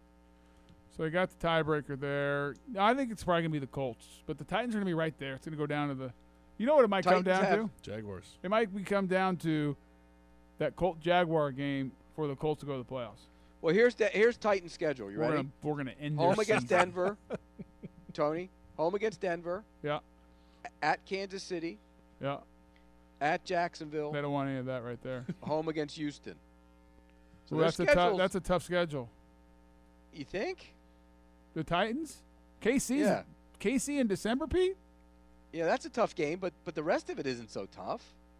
So they got the tiebreaker there. No, I think it's probably gonna be the Colts, but the Titans are gonna be right there. It's gonna go down to the. You know what it might come Titans down have- to? Jaguars. It might be come down to that Colt Jaguar game for the Colts to go to the playoffs. Well, here's the, here's Titans' schedule. You we're ready? Gonna, we're gonna end Home their against season. Denver. Tony. Home against Denver. Yeah, At Kansas City. yeah. At Jacksonville. They don't want any of that right there. Home against Houston. So Well, their that's a tough. schedules- That's a tough schedule. You think? The Titans, K C, Yeah. K C in December, Pete. Yeah, that's a tough game, but but the rest of it isn't so tough.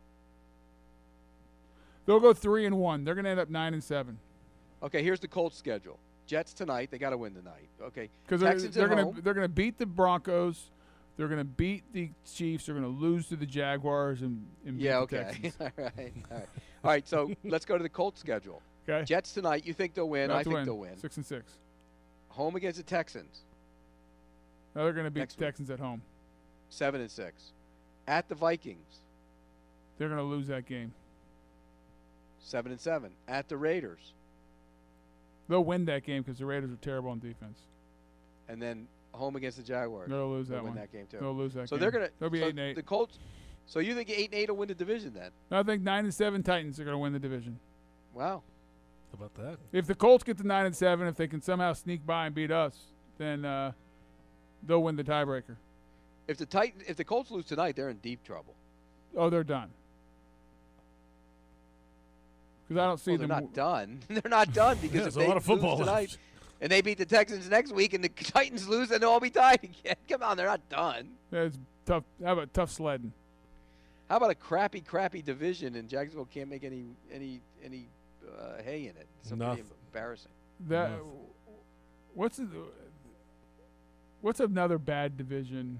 They'll go three and one. They're gonna end up nine and seven. Okay, here's the Colts schedule. Jets tonight. They got to win tonight. Okay. Because they're, Texans they're at gonna home. they're gonna beat the Broncos. They're gonna beat the Chiefs. They're gonna lose to the Jaguars and, and beat Yeah. the Okay. Texans. all right. All right. All right. So let's go to the Colts schedule. Okay. Jets tonight. You think they'll win? They'll I have to think win. they'll win. Six and six. Home against the Texans. Now they're gonna beat Next the week. Texans at home. Seven and six. At the Vikings. They're gonna lose that game. Seven and seven. At the Raiders. They'll win that game because the Raiders are terrible on defense. And then home against the Jaguars. They'll lose They'll that win one. that game too. They'll lose that so game. they're gonna. They'll be so eight and eight. The Colts. So you think eight and eight will win the division then? I think nine and seven Titans are gonna win the division. Wow. How about that? If the Colts get to nine and seven, if they can somehow sneak by and beat us, then uh, they'll win the tiebreaker. If the Titan, if the Colts lose tonight, they're in deep trouble. Oh, they're done. Because I don't see Well, they're them. not done. They're not done because Yeah, if there's a they lot of football lose tonight left. and they beat the Texans next week and the Titans lose, then they'll all be tied again. Come on, they're not done. It's tough. How about tough sledding? How about a crappy, crappy division and Jacksonville can't make any any any uh, hay in it? It's pretty Nothing. embarrassing. That Nothing. what's the, what's another bad division?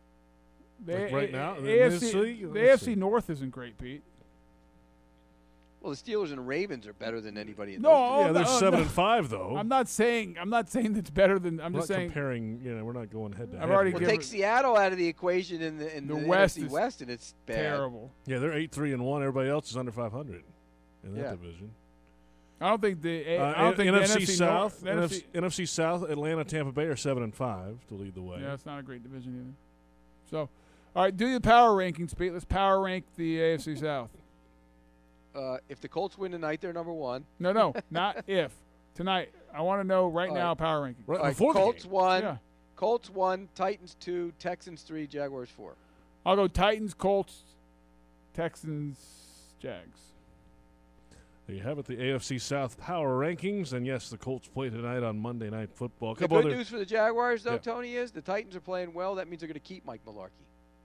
The Like A- right now? A- In AFC, this league? the Let's A F C see. North isn't great, Pete. Well, the Steelers and Ravens are better than anybody in No, those oh, Yeah, they're no, seven no. and five though. I'm not saying I'm not saying it's better than. I'm We're just not saying comparing. You know, we're not going head to I've head. already Well, given- take Seattle out of the equation in the in The the, West N F C is West, and it's bad. terrible. Yeah, they're eight three and one. Everybody else is under five hundred in that Yeah. division. I don't think the A- Uh, I don't think N the F C N F C South, North, N F C, N F C N F C South, Atlanta, Tampa Bay are seven and five to lead the way. Yeah, it's not a great division either. So, all right, do your power rankings, Pete. Let's power rank the A F C South. Uh, if the Colts win tonight, they're number one. No, no, not if. Tonight, I want to know right All now right. power rankings. Right All right, before the Colts game. one, Yeah. Colts one, Titans two, Texans three, Jaguars four. I'll go Titans, Colts, Texans, Jags. There you have it, the A F C South power rankings. And yes, the Colts play tonight on Monday Night Football. A The couple good other, news for the Jaguars, though, Yeah. Tony, is the Titans are playing well. That means they're going to keep Mike Mularkey.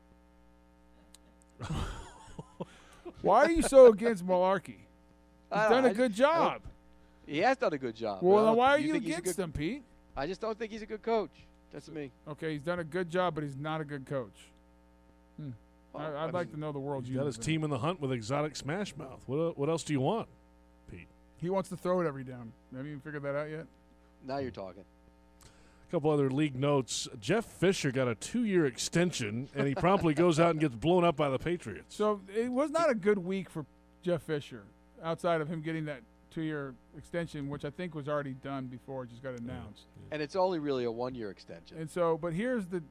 Why are you so against Malarkey? He's I- done a I- good I- job. He has done a good job. Well, but I then don't- why are you you think he's a against good- him, Pete? I just don't think he's a good coach. That's me. Okay, he's done a good job, but he's not a good coach. Hmm. Well, I, I I'd like mean, to know the world's he's got his team in the hunt with exotic smash mouth. What, what else do you want, Pete? He wants to throw it every down. Have you even figured that out yet? Now you're talking. A couple other league notes. Jeff Fisher got a two-year extension, and he promptly goes out and gets blown up by the Patriots. So it was not a good week for Jeff Fisher, outside of him getting that two-year extension, which I think was already done before it just got announced. And it's only really a one-year extension. And so, but here's the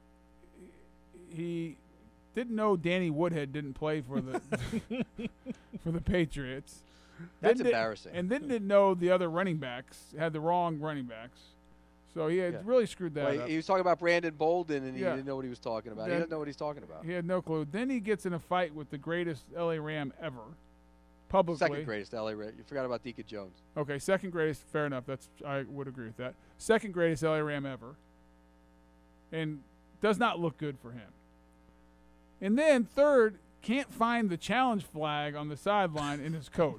he didn't know Danny Woodhead didn't play for the for the Patriots. That's Then di- embarrassing. And then didn't know the other running backs had the wrong running backs. So he had Yeah. really screwed that Well, up. he was talking about Brandon Bolden, and he Yeah. didn't know what he was talking about. he Then- doesn't know what he's talking about. He had no clue. Then he gets in a fight with the greatest L A Ram ever, publicly. Second greatest L A Ram. You forgot about Deacon Jones. Okay, second greatest. Fair enough. That's I would agree with that. Second greatest L A Ram ever, and does not look good for him. And then third, can't find the challenge flag on the sideline in his coat.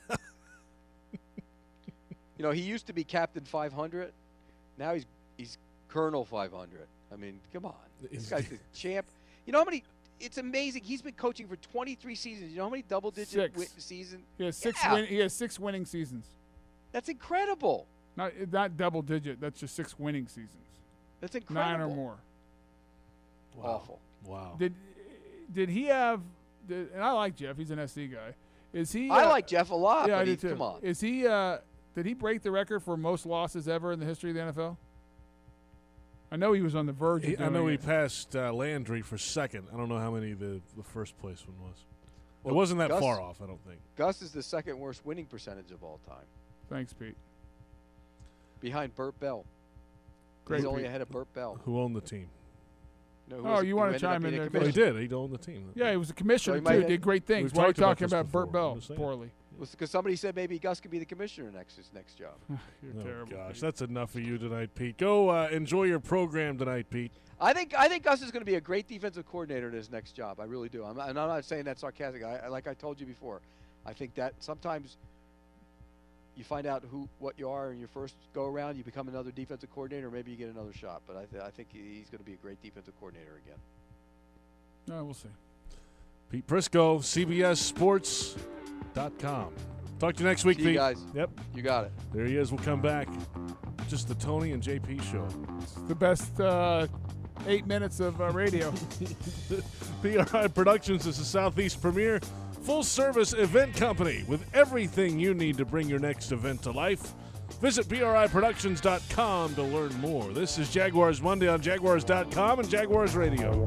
You know, he used to be Captain five hundred. Now he's he's Colonel five hundred. I mean, come on. This guy's the champ. You know how many? It's amazing. He's been coaching for twenty-three seasons. You know how many double-digit Six. wi- season? He has six. Yeah. Win, he has six winning seasons. That's incredible. Not not double digit. That's just six winning seasons. That's Nine incredible. or more. Awful. Wow. Did did he have? Did, and I like Jeff. He's an S C guy. Is he? I uh, like Jeff a lot, Yeah, but I do he, too. come on. Is he? Uh, did he break the record for most losses ever in the history of the N F L? I know he was on the verge of He- doing I know he it. passed uh, Landry for second. I don't know how many the, the first place one was. Well, it wasn't that Gus- far off, I don't think. Gus is the second worst winning percentage of all time, Thanks, Pete. behind Burt Bell. Great, He's only Pete. ahead of Burt Bell. Who owned the team? No, who Oh, was- you who wanna ended up chime in being a there, Well, he commissioner. did. He owned the team. Yeah, he was a commissioner So he too. might- Did great things. We've Why are you talked about talking this about before. Burt Bell I'm just saying. poorly? Because somebody said maybe Gus could be the commissioner next his next job. You're Oh, terrible. gosh, Pete. that's enough for you tonight, Pete. Go uh, enjoy your program tonight, Pete. I think I think Gus is going to be a great defensive coordinator in his next job. I really do. I'm, and I'm not saying that sarcastic. I, I, like I told you before, I think that sometimes you find out who what you are in your first go around, you become another defensive coordinator, maybe you get another shot. But I, th- I think he's going to be a great defensive coordinator again. No, we'll see. Pete Prisco, C B S Sports dot com. Talk to you next week, See you Pete. guys. Yep. You got it. There he is. We'll come back. Just the Tony and J P show. It's the best uh, eight minutes of uh, radio. P R I Productions is the Southeast premier full-service event company with everything you need to bring your next event to life. Visit P R I productions dot com to learn more. This is Jaguars Monday on Jaguars dot com and Jaguars Radio.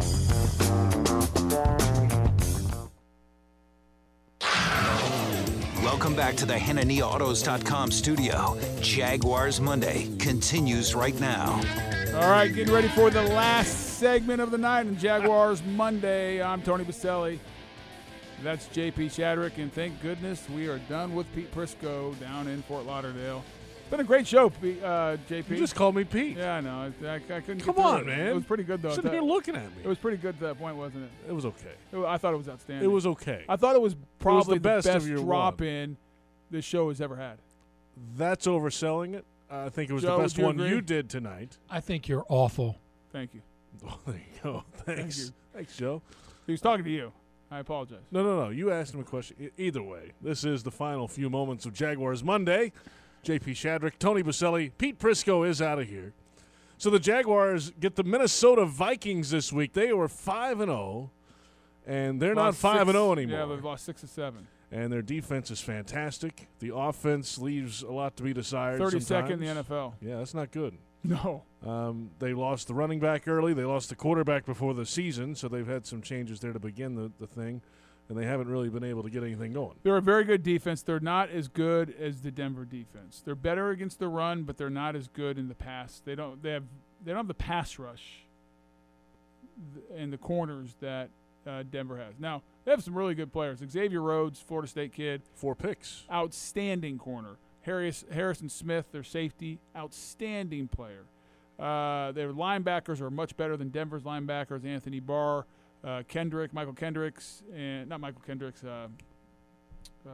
Welcome back to the Hanania Autos dot com studio. Jaguars Monday continues right now. All right, getting ready for the last segment of the night in Jaguars Monday. I'm Tony Baselli. That's J P Shadrick, and thank goodness we are done with Pete Prisco down in Fort Lauderdale. It's been a great show, P- uh, J P. You just called me Pete. Yeah, I know. I, I, I couldn't Come get through on, it. man. It was pretty good, though. Sitting I here thought- looking at me. It was pretty good to that point, wasn't it? It was okay. It wa- I thought it was outstanding. It was okay. I thought it was probably the best of your drop in this show has ever had. That's overselling it. I think it was Joe, the best would you one agree? you did tonight. I think you're awful. Thank you. Oh, there you go. Thanks. you. Thanks, Joe. He was talking to you. I apologize. No, no, no. You asked him a question. E- either way, this is the final few moments of Jaguars Monday. J P Shadrick, Tony Baselli, Pete Prisco is out of here. So the Jaguars get the Minnesota Vikings this week. They were five and zero, and they're not Lost five and six- zero anymore. Yeah, they've lost six or seven. And their defense is fantastic. The offense leaves a lot to be desired. thirty-second in the sometimes. N F L. Yeah, that's not good. No. Um, they lost the running back early. They lost the quarterback before the season, so they've had some changes there to begin the, the thing, and they haven't really been able to get anything going. They're a very good defense. They're not as good as the Denver defense. They're better against the run, but they're not as good in the pass. They don't. They have. They don't have the pass rush th- and the corners that uh, Denver has. Now they have some really good players. Xavier Rhodes, Florida State kid, four picks, outstanding corner. Harris, Harrison Smith, their safety, outstanding player. Uh, their linebackers are much better than Denver's linebackers. Anthony Barr, uh, Kendrick, Michael Kendricks, and not Michael Kendricks. Uh, uh,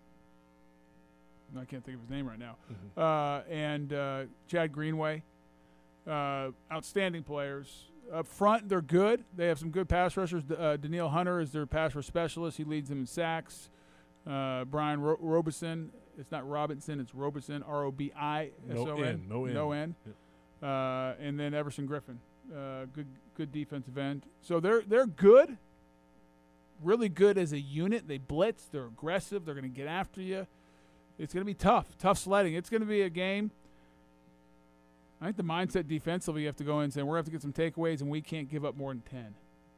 I can't think of his name right now. Mm-hmm. Uh, and uh, Chad Greenway, uh, outstanding players. Up front, they're good. They have some good pass rushers. D- uh, Daniil Hunter is their pass rush specialist. He leads them in sacks. Uh, Brian Ro- Robeson. It's not Robinson, it's Robeson, R O B I S O N. No N, no N. No N. Yep. Uh, and then Everson Griffin, uh, good good defensive end. So they're they're good, really good as a unit. They blitz, they're aggressive, they're going to get after you. It's going to be tough, tough sledding. It's going to be a game. I think the mindset defensively, you have to go in and say, we're going to have to get some takeaways, and we can't give up more than ten.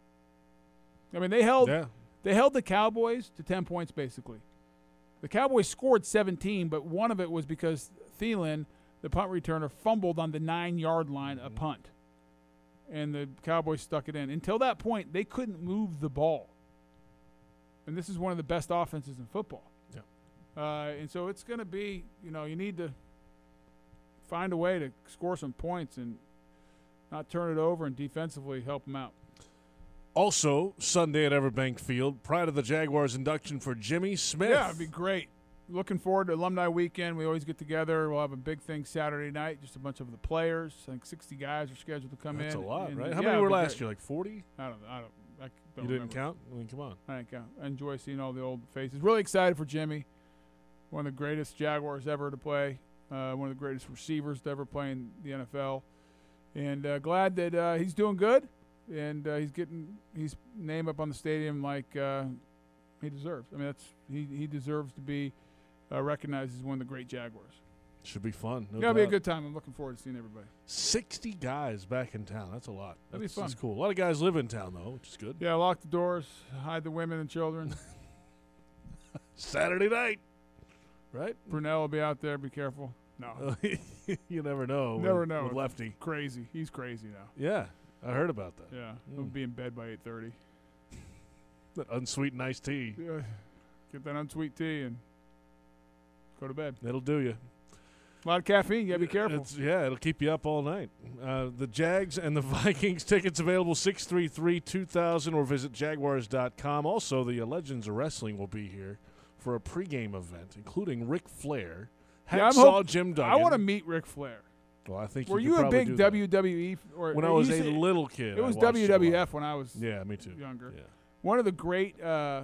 I mean, they held Yeah. they held the Cowboys to ten points, basically. The Cowboys scored seventeen, but one of it was because Thielen, the punt returner, fumbled on the nine-yard line a punt, and the Cowboys stuck it in. Until that point, they couldn't move the ball, and this is one of the best offenses in football. Yeah. Uh, and so it's going to be, you know, you need to find a way to score some points and not turn it over and defensively help them out. Also, Sunday at Everbank Field, pride of the Jaguars induction for Jimmy Smith. Yeah, it'd be great. Looking forward to Alumni Weekend. We always get together. We'll have a big thing Saturday night, just a bunch of the players. I think sixty guys are scheduled to come That's in. a lot, And, right? How yeah, many it'll were be last great. year, like forty? I don't I don't, I don't You didn't remember. count? I mean, come on. I didn't count. I enjoy seeing all the old faces. Really excited for Jimmy. One of the greatest Jaguars ever to play. Uh, one of the greatest receivers to ever play in the N F L. And uh, glad that uh, he's doing good. And uh, he's getting his name up on the stadium like uh, he deserves. I mean, that's he, he deserves to be uh, recognized as one of the great Jaguars. Should be fun. No It's going to be a doubt. good time. I'm looking forward to seeing everybody. sixty guys back in town. That's a lot. That'd be That's, fun. that's cool. A lot of guys live in town, though, which is good. Yeah, lock the doors, hide the women and children. Saturday night, right? Brunel will be out there. Be careful. No. You never know. Never with, know. With Lefty. Crazy. He's crazy now. Yeah, I heard about that. Yeah. He'll be in bed by eight thirty. That unsweetened iced tea. Yeah. Get that unsweet tea and go to bed. That'll do you. A lot of caffeine. You got to be careful. It's, yeah, it'll keep you up all night. Uh, the Jags and the Vikings tickets available six three three, two thousand or visit jaguars dot com. Also, the uh, Legends of Wrestling will be here for a pregame event, including Ric Flair, Yeah, I'm Hacksaw hope- Jim Duggan. I want to meet Ric Flair. Well, I think Were you, you could a probably big do that. W W E? f- Or When I or was you a said- little kid, It I was watched it a W W F lot. when I was Yeah, me too. younger. Yeah. One of the great. Uh,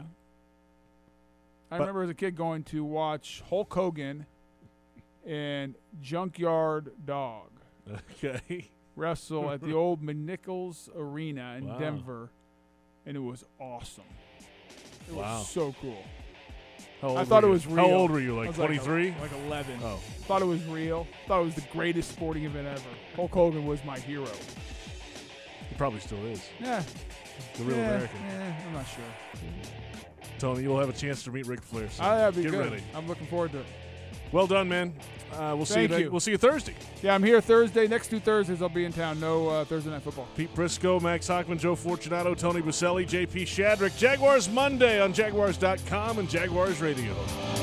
I But- remember as a kid going to watch Hulk Hogan and Junkyard Dog Okay. wrestle at the old McNichols Arena in Wow. Denver, and it was awesome. It Wow. was so cool. How old I thought were it you? was real. How old were you, I like was twenty-three? Like, like eleven. Oh. Thought it was real. Thought it was the greatest sporting event ever. Hulk Hogan was my hero. He probably still is. Yeah. The real yeah, American. Yeah, I'm not sure. Tony, you'll have a chance to meet Ric Flair soon. Ah, that'd be Get good. ready. I'm looking forward to it. Well done, man. Uh, we'll see you, Thank ne- you. We'll see you Thursday. Yeah, I'm here Thursday. Next two Thursdays, I'll be in town. No uh, Thursday Night Football. Pete Prisco, Max Hockman, Joe Fortunato, Tony Baselli, J P Shadrick. Jaguars Monday on jaguars dot com and Jaguars Radio.